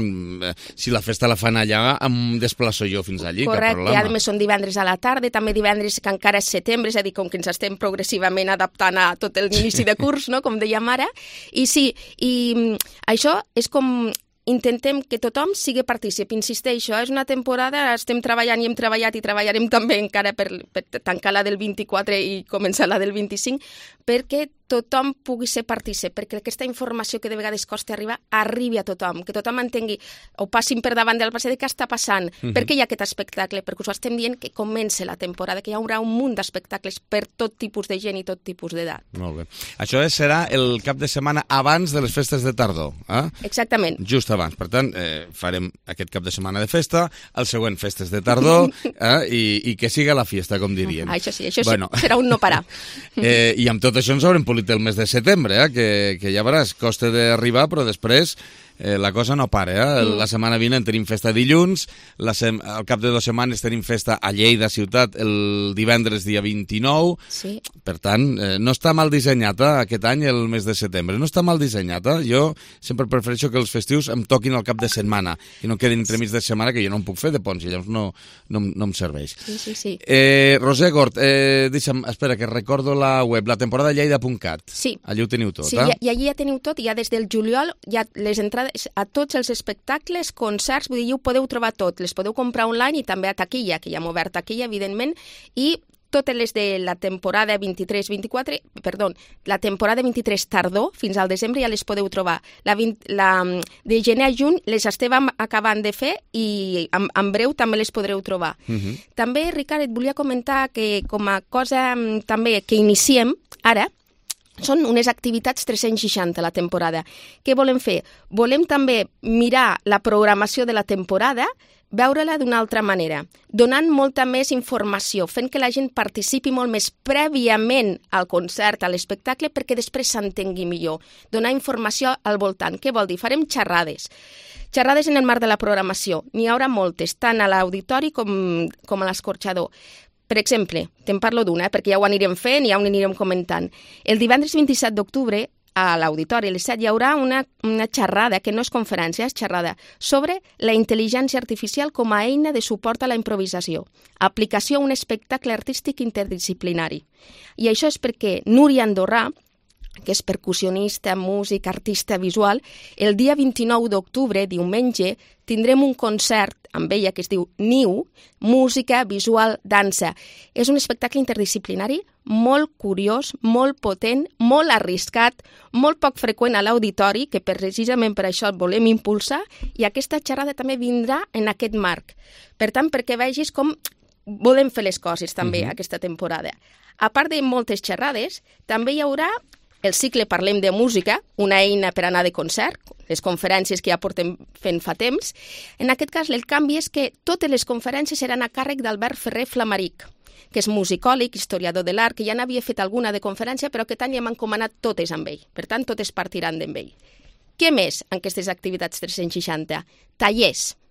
Si la festa la fan allà, em desplaço jo fins allí, correcte, cap problema. I a més són divendres a la tarda, també divendres que encara és setembre, és a dir, com que ens estem progressivament adaptant a tot l'inici de curs, no?, com dèiem ara. I sí, i això és com... Intentem que tothom sigui partícip. Insisteixo, és una temporada, estem treballant i hem treballat i treballarem també encara per, per tancar la del vint-i-quatre i començar la del vint-i-cinc, perquè tothom pugui ser partícip, perquè aquesta informació que de vegades costa arribar, arribi a tothom, que tothom entengui, o passin per davant del passeig, què està passant, mm-hmm. per què hi ha aquest espectacle, perquè us estem dient que comença la temporada, que hi haurà un munt d'espectacles per tot tipus de gent i tot tipus d'edat. Molt bé. Això serà el cap de setmana abans de les festes de tardor, eh? Exactament. Just abans. Per tant, eh, farem aquest cap de setmana de festa, el següent festes de tardor, eh? I, i que siga la fiesta, com dirien. Ah, això sí, això bueno. sí, serà un no parar. eh, I amb tot això ens haurem polit el mes de setembre, eh? que, que ja veuràs, costa d'arribar, però després eh, la cosa no para. Eh? La setmana vinent tenim festa dilluns, la sem al cap de dues setmanes tenim festa a Lleida ciutat el divendres dia vint-i-nou. Sí. Per tant, eh, no està mal dissenyat eh, aquest any el mes de setembre. No està mal dissenyat. Eh? Jo sempre prefereixo que els festius em toquin al cap de setmana i no quedin entremig de setmana, que jo no em puc fer de ponts i llavors no, no, no em serveix. Sí, sí, sí. Eh, Roser Gort, eh, deixa'm, espera, que recordo la web, la temporada lleida punt cat. Sí. Allí ho teniu tot, sí, eh? Sí, i allí ja teniu tot, i ja des del juliol ja les entrades a tots els espectacles, concerts, vull dir, ho podeu trobar tot, les podeu comprar online i també a taquilla, que ja hem obert taquilla, evidentment, i totes les de la temporada vint-i-tres vint-i-quatre, perdó, la temporada vint-i-tres tardor, fins al desembre ja les podeu trobar. La, vint, la de gener a juny les estàvem acabant de fer i en, en breu també les podreu trobar. Uh-huh. També, Ricard, et volia comentar que com a cosa també que iniciem ara, són unes activitats tres cents seixanta la temporada. Què volem fer? Volem també mirar la programació de la temporada, veure-la d'una altra manera, donant molta més informació, fent que la gent participi molt més prèviament al concert, a l'espectacle, perquè després s'entengui millor. Donar informació al voltant. Què vol dir? Farem xerrades. Xerrades en el marc de la programació. N'hi haurà moltes, tant a l'auditori com, com a l'escorxador. Per exemple, te'n parlo d'una, eh, perquè ja ho anirem fent i ja ho anirem comentant. El divendres vint-i-set d'octubre, a l'auditori, a les set, hi haurà una, una xerrada, que no és conferència, és xerrada, sobre la intel·ligència artificial com a eina de suport a la improvisació. Aplicació a un espectacle artístic interdisciplinari. I això és perquè Núria Andorrà, que és percussionista, músic, artista visual, el dia vint-i-nou d'octubre, diumenge, tindrem un concert amb ella que es diu Niu, música, visual, dansa. És un espectacle interdisciplinari molt curiós, molt potent, molt arriscat, molt poc freqüent a l'auditori, que precisament per això el volem impulsar, i aquesta xerrada també vindrà en aquest marc. Per tant, perquè vegis com volem fer les coses també uh-huh. aquesta temporada. A part de moltes xerrades, també hi haurà el cicle Parlem de Música, una eina per anar de concert, les conferències que ja portem fent fa temps. En aquest cas, el canvi és que totes les conferències seran a càrrec d'Albert Ferrer Flamaric, que és musicòleg, historiador de l'art, que ja n'havia fet alguna de conferència, però aquest any ja m'han encomanat totes amb ell. Per tant, totes partiran d'ell. Què més en aquestes activitats tres cents seixanta? Tallers.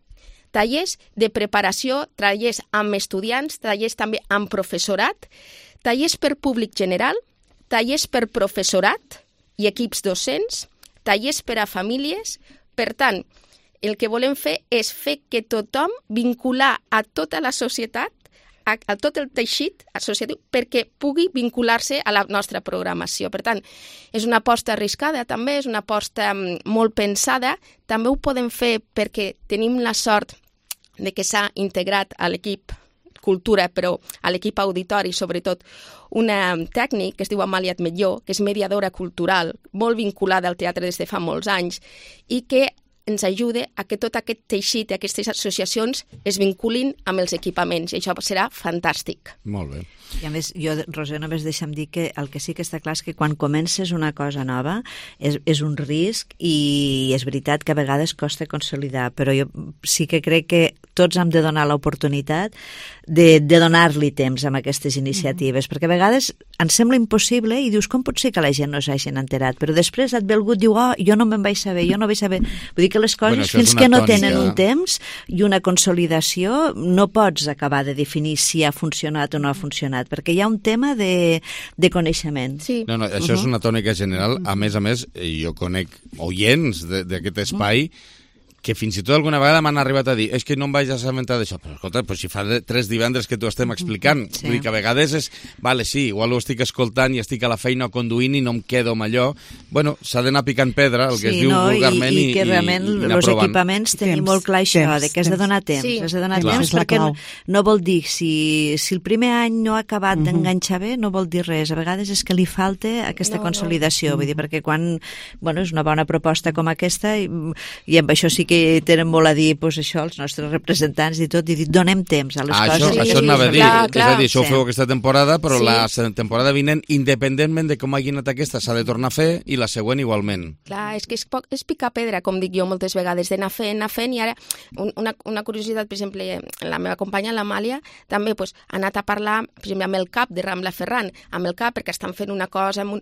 tallers de preparació, tallers amb estudiants, tallers també amb professorat, tallers per públic general, tallers per professorat i equips docents, tallers per a famílies. Per tant, el que volem fer és fer que tothom vincular a tota la societat, a, a tot el teixit associatiu, perquè pugui vincular-se a la nostra programació. Per tant, és una aposta arriscada també, és una aposta molt pensada. També ho podem fer perquè tenim la sort de que s'ha integrat a l'equip cultura, però a l'equip auditori, sobretot, una tècnic que es diu Amàlia Atmetlló, que és mediadora cultural, molt vinculada al teatre des de fa molts anys, i que ens ajuda a que tot aquest teixit i aquestes associacions es vinculin amb els equipaments, i això serà fantàstic. Molt bé. I a més, jo, Roser, només deixa'm dir que el que sí que està clar és que quan comences una cosa nova és, és un risc, i és veritat que a vegades costa consolidar, però jo sí que crec que tots hem de donar l'oportunitat de, de donar-li temps amb aquestes iniciatives, mm-hmm. perquè a vegades ens sembla impossible i dius, com pot ser que la gent no s'hagin enterat? Però després et ve algú i diu, oh, jo no me'n vaig saber, jo no vaig saber. Vull dir que les coses, bueno, fins que no tònica. Tenen un temps i una consolidació, no pots acabar de definir si ha funcionat o no ha funcionat, perquè hi ha un tema de, de coneixement. Sí. No, no, això uh-huh. és una tònica general. A més a més, jo conec oients d'aquest espai uh-huh. que fins i tot alguna vegada m'han arribat a dir és que no em vaig assabentar d'això. Però escolta, pues, si fa tres divendres que t'ho estem explicant, sí. vull dir que a vegades és, vale, sí, igual ho estic escoltant i estic a la feina conduint i no em quedo amb allò. Bueno, s'ha d'anar picant pedra, el que sí, es diu no, vulgarment, i, i, i que realment els equipaments tenim molt clar això, temps, de que has de donar temps. Sí. Has de donar Clar. temps perquè no, no vol dir, si, si el primer any no ha acabat uh-huh. d'enganxar bé, no vol dir res. A vegades és que li falta aquesta no, consolidació, no. vull dir, perquè quan, bueno, és una bona proposta com aquesta, i, i amb això sí que tenen molt a dir, doncs això, els nostres representants i tot, i dir, donem temps a les ah, coses. Això, això anava a dir, clar, clar. és a dir, això ho feu aquesta temporada, però sí. la temporada vinent, independentment de com hagi anat aquesta, s'ha de tornar a fer, i la següent igualment. Clar, és que és, poc, és picar pedra, com dic jo moltes vegades, d'anar fent, anar fent, i ara, una, una curiositat, per exemple, la meva companya, l'Amàlia, també pues, ha anat a parlar, per exemple, amb el CAP de Rambla Ferran, amb el CAP, perquè estan fent una cosa, amb un...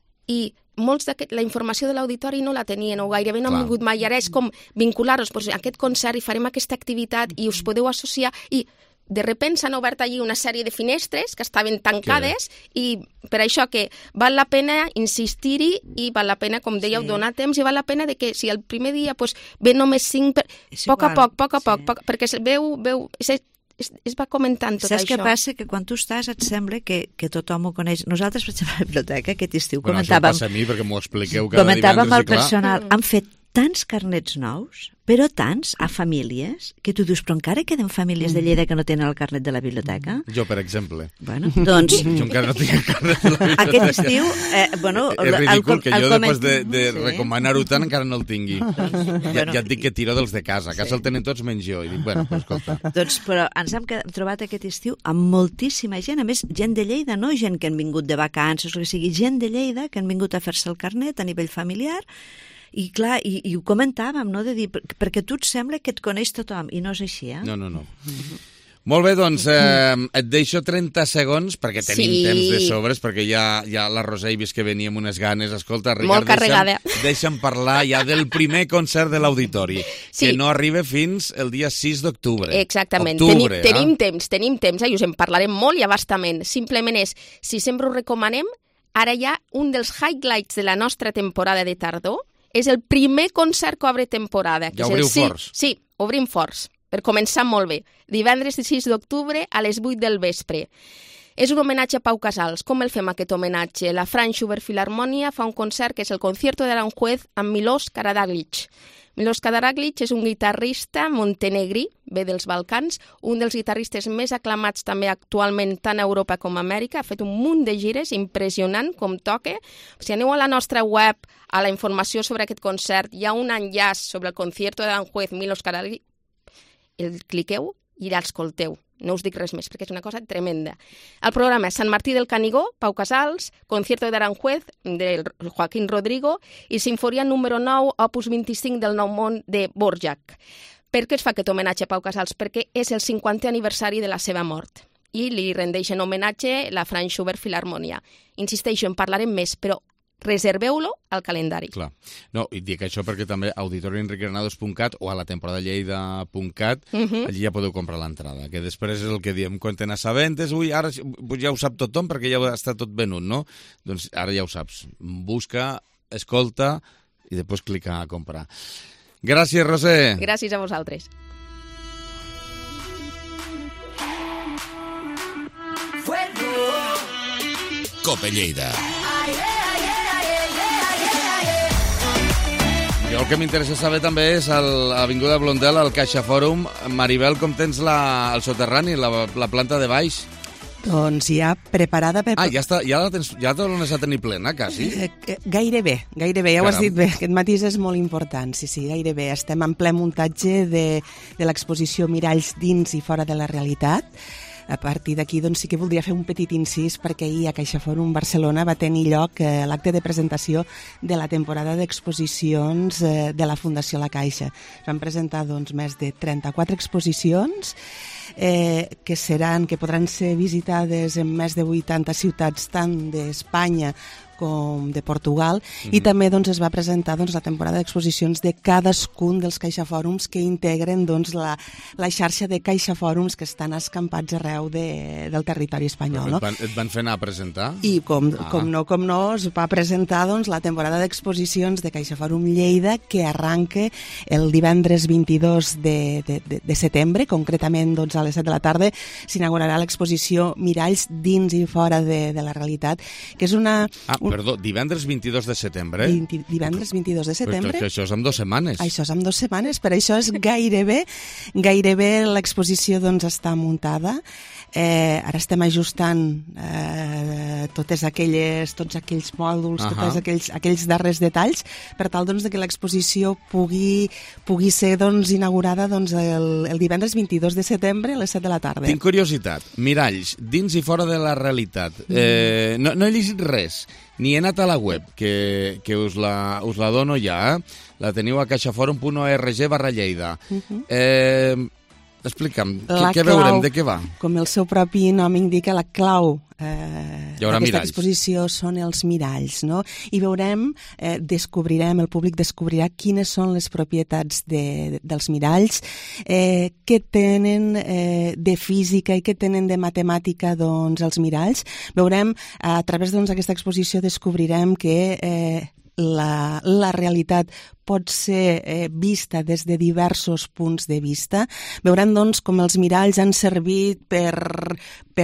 i molts d'aquest, la informació de l'auditori no la tenien o gairebé no han vingut mai, i ara és com vincular-los, doncs, a aquest concert, i farem aquesta activitat i us podeu associar, i de repente s'han obert allí una sèrie de finestres que estaven tancades, i per això que val la pena insistir-hi, i val la pena, com dèieu, sí. donar temps, i val la pena de que si el primer dia pues, ve només cinc, per... poc a poc, poc a poc, sí. poc, perquè veu, veu, es, es, es va comentant tot Saps això. Saps què passa? Que quan tu estàs et sembla que, que tothom ho coneix. Nosaltres, per exemple, a la biblioteca aquest estiu bueno, comentàvem... Això passa a mi perquè m'ho expliqueu cada comentàvem divendres. Comentàvem al personal, han fet tants carnets nous, però tants a famílies, que tu dius, però encara queden famílies de Lleida que no tenen el carnet de la biblioteca? Jo, per exemple. Bueno, doncs... Jo encara no tinc el carnet de la biblioteca. Aquest estiu, eh, bueno... És ridícul el, que jo, coment... després de, de sí. recomanar-ho tant, encara no el tingui. Doncs, ja, bueno, ja et dic que tiro dels de casa. A casa sí. el tenen tots menys jo. I dic, bueno, pues, escolta. Doncs, però ens hem trobat aquest estiu amb moltíssima gent, a més, gent de Lleida, no gent que han vingut de vacances, o que sigui, gent de Lleida que han vingut a fer-se el carnet a nivell familiar. I clar, i, i ho comentàvem, no?, de dir, perquè tu et sembla que et coneix tothom, i no és així, eh? No, no, no. Mm-hmm. Molt bé, doncs eh, et deixo trenta segons, perquè tenim sí. temps de sobres, perquè ja, ja la Roser he vist que venia amb unes ganes. Escolta, Ricard, molt carregada. Deixa'm, deixa'm parlar ja del primer concert de l'Auditori, sí. que no arriba fins el dia sis d'octubre. Exactament. Octubre, tenim, tenim eh? temps, tenim temps, eh? I us en parlarem molt i abastament. Simplement és, si sempre ho recomanem, ara hi ha un dels highlights de la nostra temporada de tardor. És el primer concert que obre temporada. Ja obriu el... forts. Sí, obrim forts, per començar molt bé. Divendres sis d'octubre a les vuit del vespre. És un homenatge a Pau Casals. Com el fem aquest homenatge? La Franz Schubert Filharmonia fa un concert que és el Concierto de Aranjuez amb Milos Karadzic. Milos Karadzic és un guitarrista montenegrí, ve dels Balcans, un dels guitarristes més aclamats també actualment tant a Europa com a Amèrica. Ha fet un munt de gires, impressionant com toca. Si aneu a la nostra web, a la informació sobre aquest concert, hi ha un enllaç sobre el Concierto de Aranjuez, Milos Karadzic, el cliqueu i l'escolteu. No us dic res més, perquè és una cosa tremenda. El programa és Sant Martí del Canigó, Pau Casals, Concierto de Aranjuez, de Joaquín Rodrigo, i Sinfonia número nou, opus vint-i-cinc del Nou Món, de Dvořák. Per què es fa aquest homenatge a Pau Casals? Perquè és el cinquantè aniversari de la seva mort, i li rendeixen homenatge la Franz Schubert Filharmonia. Insisteixo, en parlarem més, però reserveu-lo al calendari. Clar. No, i dic això perquè també auditorioenriquegranados punt cat o a la temporada lleida punt cat, uh -huh. allí ja podeu comprar l'entrada, que després és el que diem, quan te n'assabentes, ui, ara ja ho sap tothom perquè ja està tot venut, no? Doncs ara ja ho saps. Busca, escolta i després clica a comprar. Gràcies, Roser. Gràcies a vosaltres. Cope Lleida. Jo el que m'interessa saber també és a l'Avinguda Blondel, al Caixa Fòrum. Maribel, com tens la, el soterrani, la, la planta de baix? Doncs ja preparada... Per... Ah, ja, està, ja la tens, ja te l'has a tenir plena, quasi? Eh, gairebé, gairebé, ja Caram. Ho has dit bé. Aquest matís és molt important, sí, sí, gairebé. Estem en ple muntatge de, de l'exposició Miralls dins i fora de la realitat. A partir d'aquí doncs, sí que voldria fer un petit incís perquè ahir a Caixa Fòrum Barcelona va tenir lloc eh, l'acte de presentació de la temporada d'exposicions eh, de la Fundació La Caixa. Es van presentar doncs, més de trenta-quatre exposicions eh, que seran, que podran ser visitades en més de vuitanta ciutats tant d'Espanya com de Portugal, mm-hmm. i també doncs, es va presentar doncs, la temporada d'exposicions de cadascun dels caixafòrums que integren doncs, la, la xarxa de caixafòrums que estan escampats arreu de, del territori espanyol. No? Et, van, et van fer anar a presentar? I com, ah. com no, com no, es va presentar doncs, la temporada d'exposicions de Caixafòrum Lleida, que arranca el divendres vint-i-dos de, de, de, de setembre, concretament doncs, a les set de la tarda, s'inaugurarà l'exposició Miralls dins i fora de, de la realitat, que és una... Ah, perdó, divendres vint-i-dos de setembre? vint, divendres vint-i-dos de setembre. Però això és amb dues setmanes. Això és amb dues setmanes, per això és gairebé, gairebé l'exposició doncs, està muntada. Eh, ara estem ajustant eh, totes aquelles, tots aquells mòduls, uh -huh. tots aquells, aquells darrers detalls, per tal doncs, de que l'exposició pugui, pugui ser doncs, inaugurada doncs, el, el divendres vint-i-dos de setembre a les set de la tarda. Tinc curiositat. Miralls, dins i fora de la realitat. Eh, no, no he llegit res, ni he anat a la web, que, que us, la, us la dono ja. Eh? La teniu a caixaforum punt org barra Lleida. Uh -huh. Eh... Explica'm, què, què veurem, de què va? Com el seu propi nom indica, la clau eh, d'aquesta miralls. exposició són els miralls, no? I veurem, eh, descobrirem, el públic descobrirà quines són les propietats de, de, dels miralls, eh, què tenen eh, de física i què tenen de matemàtica doncs, els miralls. Veurem, a través d'aquesta doncs, exposició descobrirem que eh, la, la realitat pot ser eh, vista des de diversos punts de vista. Veurem, doncs, com els miralls han servit per,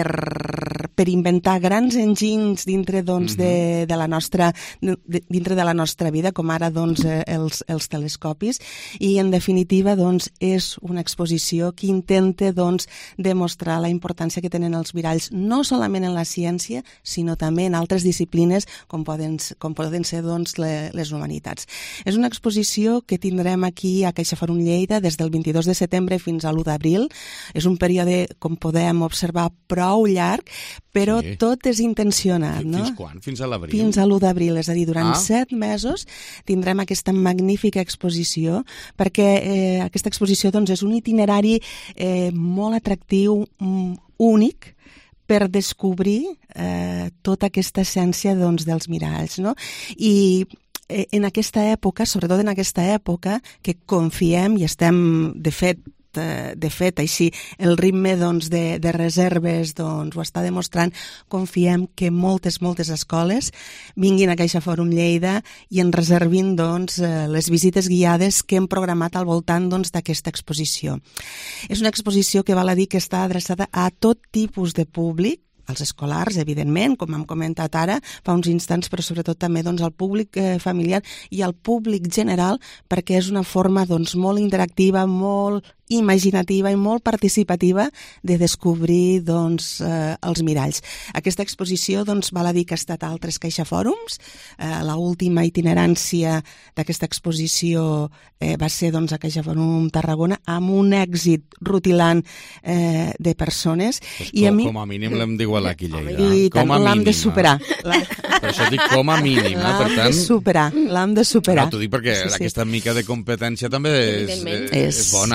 per, per inventar grans enginys dintre, doncs, de, de la nostra, de, dintre de la nostra vida, com ara, doncs, eh, els, els telescopis. I, en definitiva, doncs, és una exposició que intenta, doncs, demostrar la importància que tenen els miralls, no solament en la ciència, sinó també en altres disciplines, com poden, com poden ser, doncs, le, les humanitats. És una exposició que tindrem aquí a Caixafòrum Lleida des del vint-i-dos de setembre fins a l'u d'abril. És un període, com podem observar, prou llarg, però sí. tot és intencionat. No? Fins quan? Fins a l'abril? Fins a l'u d'abril, és a dir, durant ah. set mesos tindrem aquesta magnífica exposició, perquè eh, aquesta exposició doncs, és un itinerari eh, molt atractiu, mm, únic, per descobrir eh, tota aquesta essència doncs, dels miralls. No? I en aquesta època, sobretot en aquesta època, que confiem i estem, de fet, de fet, així, el ritme doncs, de, de reserves doncs, ho està demostrant, confiem que moltes, moltes escoles vinguin a Caixafòrum Lleida i en reservin doncs, les visites guiades que hem programat al voltant doncs, d'aquesta exposició. És una exposició que val a dir que està adreçada a tot tipus de públic, als escolars, evidentment, com hem comentat ara, fa uns instants, però sobretot també doncs, al públic eh, familiar i al públic general, perquè és una forma doncs, molt interactiva, molt imaginativa i molt participativa de descobrir doncs, eh, els miralls. Aquesta exposició doncs, val a dir que ha estat a altres caixafòrums. Eh, l'última itinerància d'aquesta exposició eh, va ser doncs, a Caixafòrum Tarragona amb un èxit rutilant eh, de persones. Pues I com, a mi... com a mínim l'hem d'igualar aquí, Lleida. I tant, l'hem de superar. Per això dic com a mínim. Eh? Per tant... de superar, l'hem de superar. No, t'ho dic perquè sí, sí. aquesta mica de competència també és, és, és bona. Eh? És,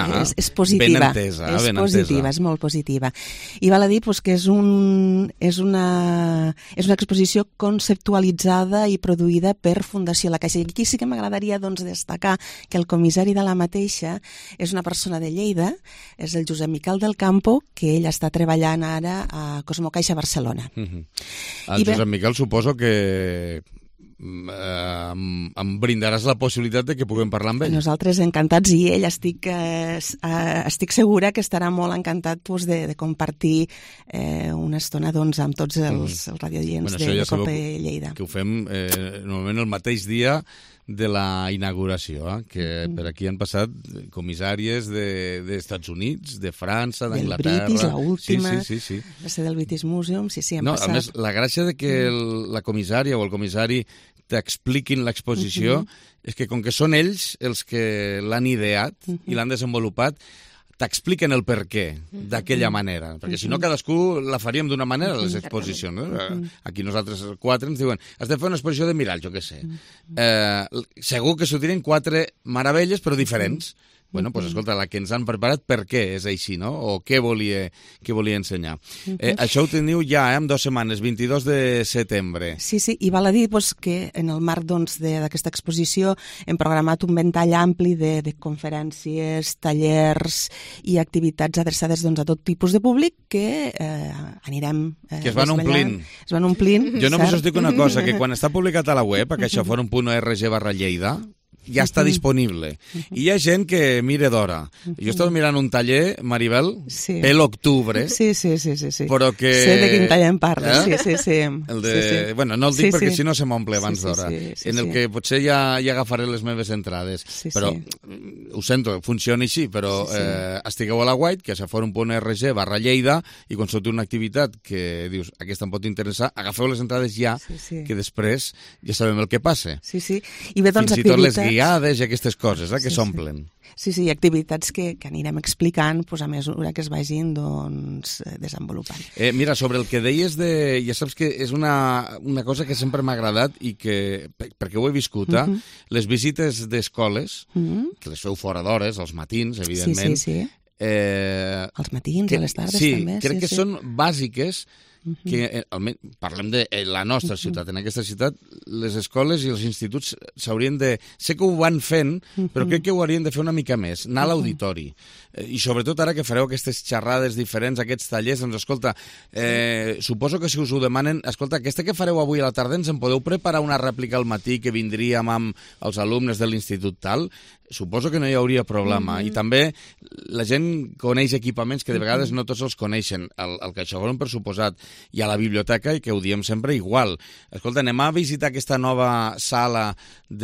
és positiva. Ben entesa. És ben positiva, entesa. és molt positiva. I val a dir pues, que és, un, és, una, és una exposició conceptualitzada i produïda per Fundació La Caixa. I aquí sí que m'agradaria doncs, destacar que el comissari de la mateixa és una persona de Lleida, és el Josep Miquel del Campo, que ell està treballant ara a Cosmo Caixa Barcelona. Uh-huh. El I Josep bé, Miquel suposo que eh, em brindaràs la possibilitat de que puguem parlar amb ell. Nosaltres encantats, i ell estic, eh, estic segura que estarà molt encantat pues, de, de compartir eh, una estona doncs, amb tots els, els radioients bueno, de, ja de Cope Lleida. Que ho fem eh, normalment el mateix dia de la inauguració, eh? que per aquí han passat comissàries d'Estats de, Units, de França, d'Anglaterra... Del British, l'última, sí, sí, sí, sí. va ser del British Museum, sí, sí, han no, passat... A més, la gràcia de que el, la comissària o el comissari t'expliquin l'exposició uh -huh. és que com que són ells els que l'han ideat uh -huh. i l'han desenvolupat, t'expliquen el per què d'aquella manera, perquè si no cadascú la faríem d'una manera, les exposicions. No? Aquí nosaltres quatre ens diuen has de fer una exposició de mirall, jo què sé. Eh, segur que sortiren quatre meravelles, però diferents. Bueno, doncs escolta, la que ens han preparat, per què és així, no? O què volia, què volia ensenyar. Eh, això ho teniu ja, eh, en dues setmanes, vint-i-dos de setembre. Sí, sí, i val a dir doncs, que en el marc doncs, d'aquesta exposició hem programat un ventall ampli de, de conferències, tallers i activitats adreçades doncs, a tot tipus de públic que eh, anirem... Eh, que es van omplint. Es van omplint, Jo només cert? us dic una cosa, que quan està publicat a la web, a caixaforum punt org barra Lleida, ja està disponible. I hi ha gent que mira d'hora. Jo estava mirant un taller, Maribel, sí. per l'octubre, sí, sí, sí, sí, sí. però que... Sé de quin taller em parles, eh? sí, sí, sí. El de... sí, sí. Bueno, no el dic sí, perquè sí. si no se m'omple abans sí, sí, d'hora. Sí, sí, en el sí. que potser ja, ja agafaré les meves entrades. Sí, però, sí. ho sento, funciona així, però sí, sí. Eh, estigueu a la web, que és a forum punt org barra Lleida, i quan surti una activitat que dius, aquesta em pot interessar, agafeu les entrades ja, sí, sí. que després ja sabem el que passa. Sí, sí. I bé, doncs, fins i tot les guiades i aquestes coses, eh, que sí, s'omplen. Sí, sí, activitats que, que anirem explicant pues, a mesura que es vagin doncs, desenvolupant. Eh, mira, sobre el que deies de... Ja saps que és una, una cosa que sempre m'ha agradat i que, perquè ho he viscut, eh? Uh -huh. Les visites d'escoles, uh -huh. que les feu fora d'hores, als matins, evidentment. Sí, sí, sí. Eh, als matins, que, a les tardes sí, també. Crec sí, que sí. són bàsiques, que almenys parlem de la nostra ciutat. En aquesta ciutat les escoles i els instituts s'haurien de... Sé que ho van fent, però crec que ho haurien de fer una mica més, anar a l'auditori. I sobretot ara que fareu aquestes xerrades diferents, aquests tallers, doncs escolta, eh, suposo que si us ho demanen, escolta, aquesta que fareu avui a la tarda ens en podeu preparar una rèplica al matí que vindríem amb els alumnes de l'institut tal? Suposo que no hi hauria problema. Mm-hmm. I també la gent coneix equipaments que de vegades no tots els coneixen. El, el CaixaForum, per suposat, i a la biblioteca, i que ho diem sempre igual. Escolta, anem a visitar aquesta nova sala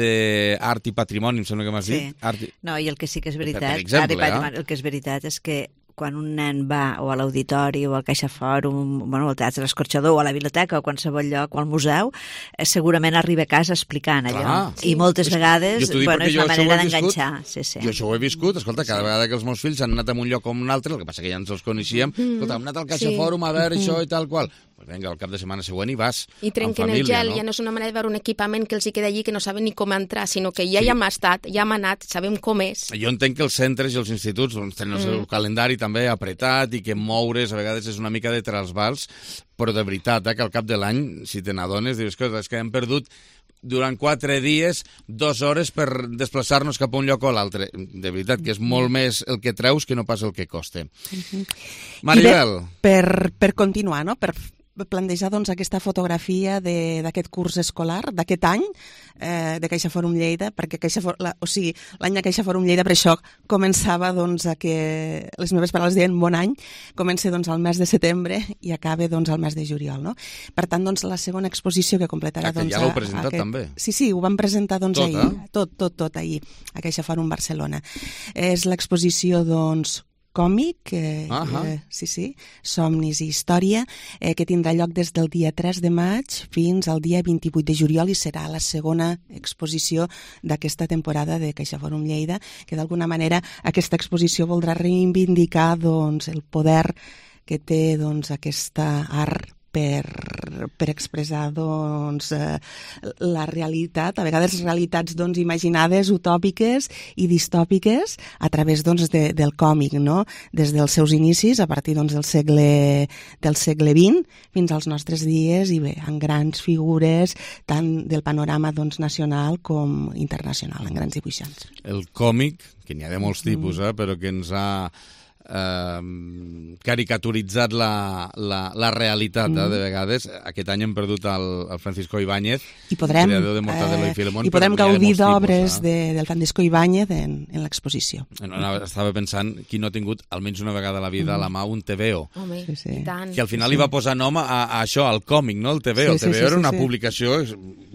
d'art i patrimoni, em sembla que m'has sí. dit? Art i... No, i el que sí que és veritat, per exemple, eh? el que és veritat és que quan un nen va o a l'auditori o al CaixaForum, bueno, al Teatre L'Escorxador o a la biblioteca o a qualsevol lloc o al museu, eh, segurament arriba a casa explicant allò. Clar. I moltes és, vegades, bueno, és una manera d'enganxar. Sí, sí. Jo això ho he viscut, escolta, cada sí. vegada que els meus fills han anat a un lloc o un altre, el que passa que ja ens els coneixíem, mm. escolta, hem anat al CaixaForum sí. a veure mm. això i tal qual. Pues vinga, al cap de setmana següent hi vas. I trenquen família, el gel, no? ja no és una manera de veure un equipament que els hi queda allí que no saben ni com entrar, sinó que ja sí. hi hem estat, ja hem anat, sabem com és. Jo entenc que els centres i els instituts doncs, tenen el seu mm. calendari també apretat i que moure's a vegades és una mica de trasbals, però de veritat, eh, que al cap de l'any, si te n'adones, dius que és que hem perdut durant quatre dies, dues hores per desplaçar-nos cap a un lloc o l'altre. De veritat, que és molt més el que treus que no pas el que costa. Mm-hmm. Maribel. Bé, per, per continuar, no?, per plantejar doncs, aquesta fotografia d'aquest curs escolar, d'aquest any, eh, de CaixaForum Lleida, perquè CaixaForum, la, o sigui, l'any de CaixaForum Lleida, per això començava doncs, a que les meves paraules deien bon any, comença doncs, al mes de setembre i acaba doncs, al mes de juliol. No? Per tant, doncs, la segona exposició que completarà... Ah, que doncs, ja l'heu presentat aquest... també. Sí, sí, ho vam presentar doncs, tot, ahir, eh? tot, tot, tot ahir, a CaixaForum Barcelona. És l'exposició, doncs, còmic, eh, eh, sí, sí, Somnis i Història, eh, que tindrà lloc des del dia tres de maig fins al dia vint-i-vuit de juliol i serà la segona exposició d'aquesta temporada de CaixaForum Lleida, que d'alguna manera aquesta exposició voldrà reivindicar doncs, el poder que té doncs, aquesta art per, per expressar doncs, eh, la realitat, a vegades realitats doncs, imaginades, utòpiques i distòpiques a través doncs, de, del còmic, no? Des dels seus inicis, a partir doncs, del, segle, del segle vint fins als nostres dies, i bé, en grans figures tant del panorama doncs, nacional com internacional, en grans dibuixants. El còmic, que n'hi ha de molts tipus, eh, però que ens ha eh, caricaturitzat la, la, la realitat, eh, de vegades. Aquest any hem perdut el, el Francisco Ibáñez, I podrem, creador de Mortadelo eh, i Filemón. I podem gaudir d'obres eh? de, del Francisco Ibáñez en, en l'exposició. No, no, estava pensant qui no ha tingut almenys una vegada a la vida a la mà un T V O. Home, sí, sí. I tant. Que al final sí. li va posar nom a, a això, al còmic, no? El T V O. Sí, sí, el T V O sí, era sí, una sí. publicació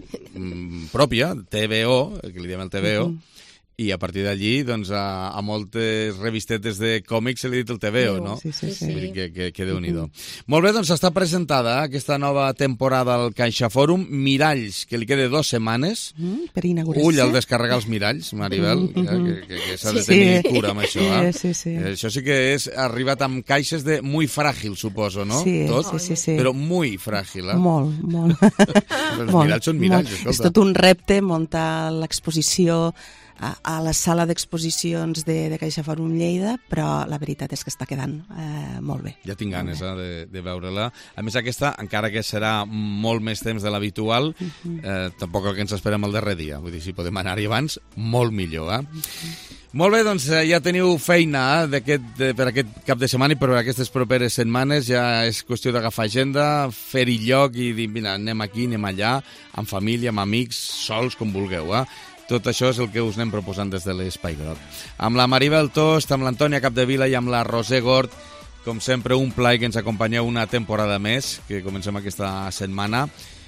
mm, pròpia, T V O, el que li diem el T V O, uh-huh. I a partir d'allí, doncs, a, a moltes revistetes de còmics se li ha dit el T V O, no? Sí, sí, sí. Vull dir que, que, que Déu-n'hi-do. Molt bé, doncs està presentada eh, aquesta nova temporada al Caixa Fòrum. Miralls, que li queda dues setmanes. Mm, per inaugurar-se. Ull al descarregar els miralls, Maribel, que, que, que, que s'ha de Sí, tenir sí. cura amb això. Eh? Sí, sí. Eh, Això sí que és arribat amb caixes de muy fràgil, suposo, no? Sí, Tot? sí, sí, sí. Però muy fràgil, eh? Molt, molt. Els Molt, miralls són miralls, molt. escolta. És tot un repte muntar l'exposició a, a la sala d'exposicions de, de Caixa Fòrum Lleida, però la veritat és que està quedant eh, molt bé. Ja tinc ganes eh, de, de veure-la. A més, aquesta, encara que serà molt més temps de l'habitual, eh, tampoc el que ens esperem el darrer dia. Vull dir, si podem anar-hi abans, molt millor, eh? Molt bé, doncs eh, ja teniu feina eh, de, per aquest cap de setmana i per aquestes properes setmanes. Ja és qüestió d'agafar agenda, fer-hi lloc i dir, mira, anem aquí, anem allà, amb família, amb amics, sols, com vulgueu, eh? Tot això és el que us anem proposant des de l'Espai Groc. Amb la Maribel Tost, amb l'Antònia Capdevila i amb la Roser Gort, com sempre, un plaer que ens acompanyeu una temporada més, que comencem aquesta setmana.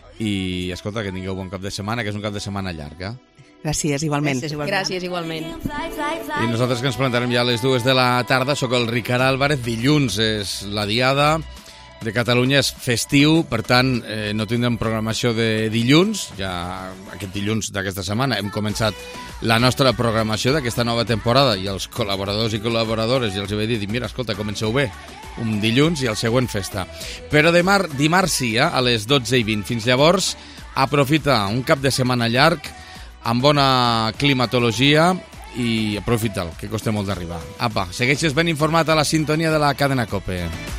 I, escolta, que tingueu bon cap de setmana, que és un cap de setmana llarg, eh? Gràcies, igualment. Gràcies, igualment. Gràcies, igualment. I nosaltres que ens plantarem ja a les dues de la tarda, sóc el Ricard Álvarez. Dilluns és la diada de Catalunya, és festiu, per tant, eh, no tindrem programació de dilluns. Ja aquest dilluns d'aquesta setmana hem començat la nostra programació d'aquesta nova temporada i els col·laboradors i col·laboradores ja els he dit, mira, escolta, comenceu bé, un dilluns i el següent festa. Però demar, dimarts sí, eh, a les dotze i vint. Fins llavors, aprofita un cap de setmana llarg, amb bona climatologia, i aprofita'l, que costa molt d'arribar. Apa, segueixes ben informat a la sintonia de la cadena COPE.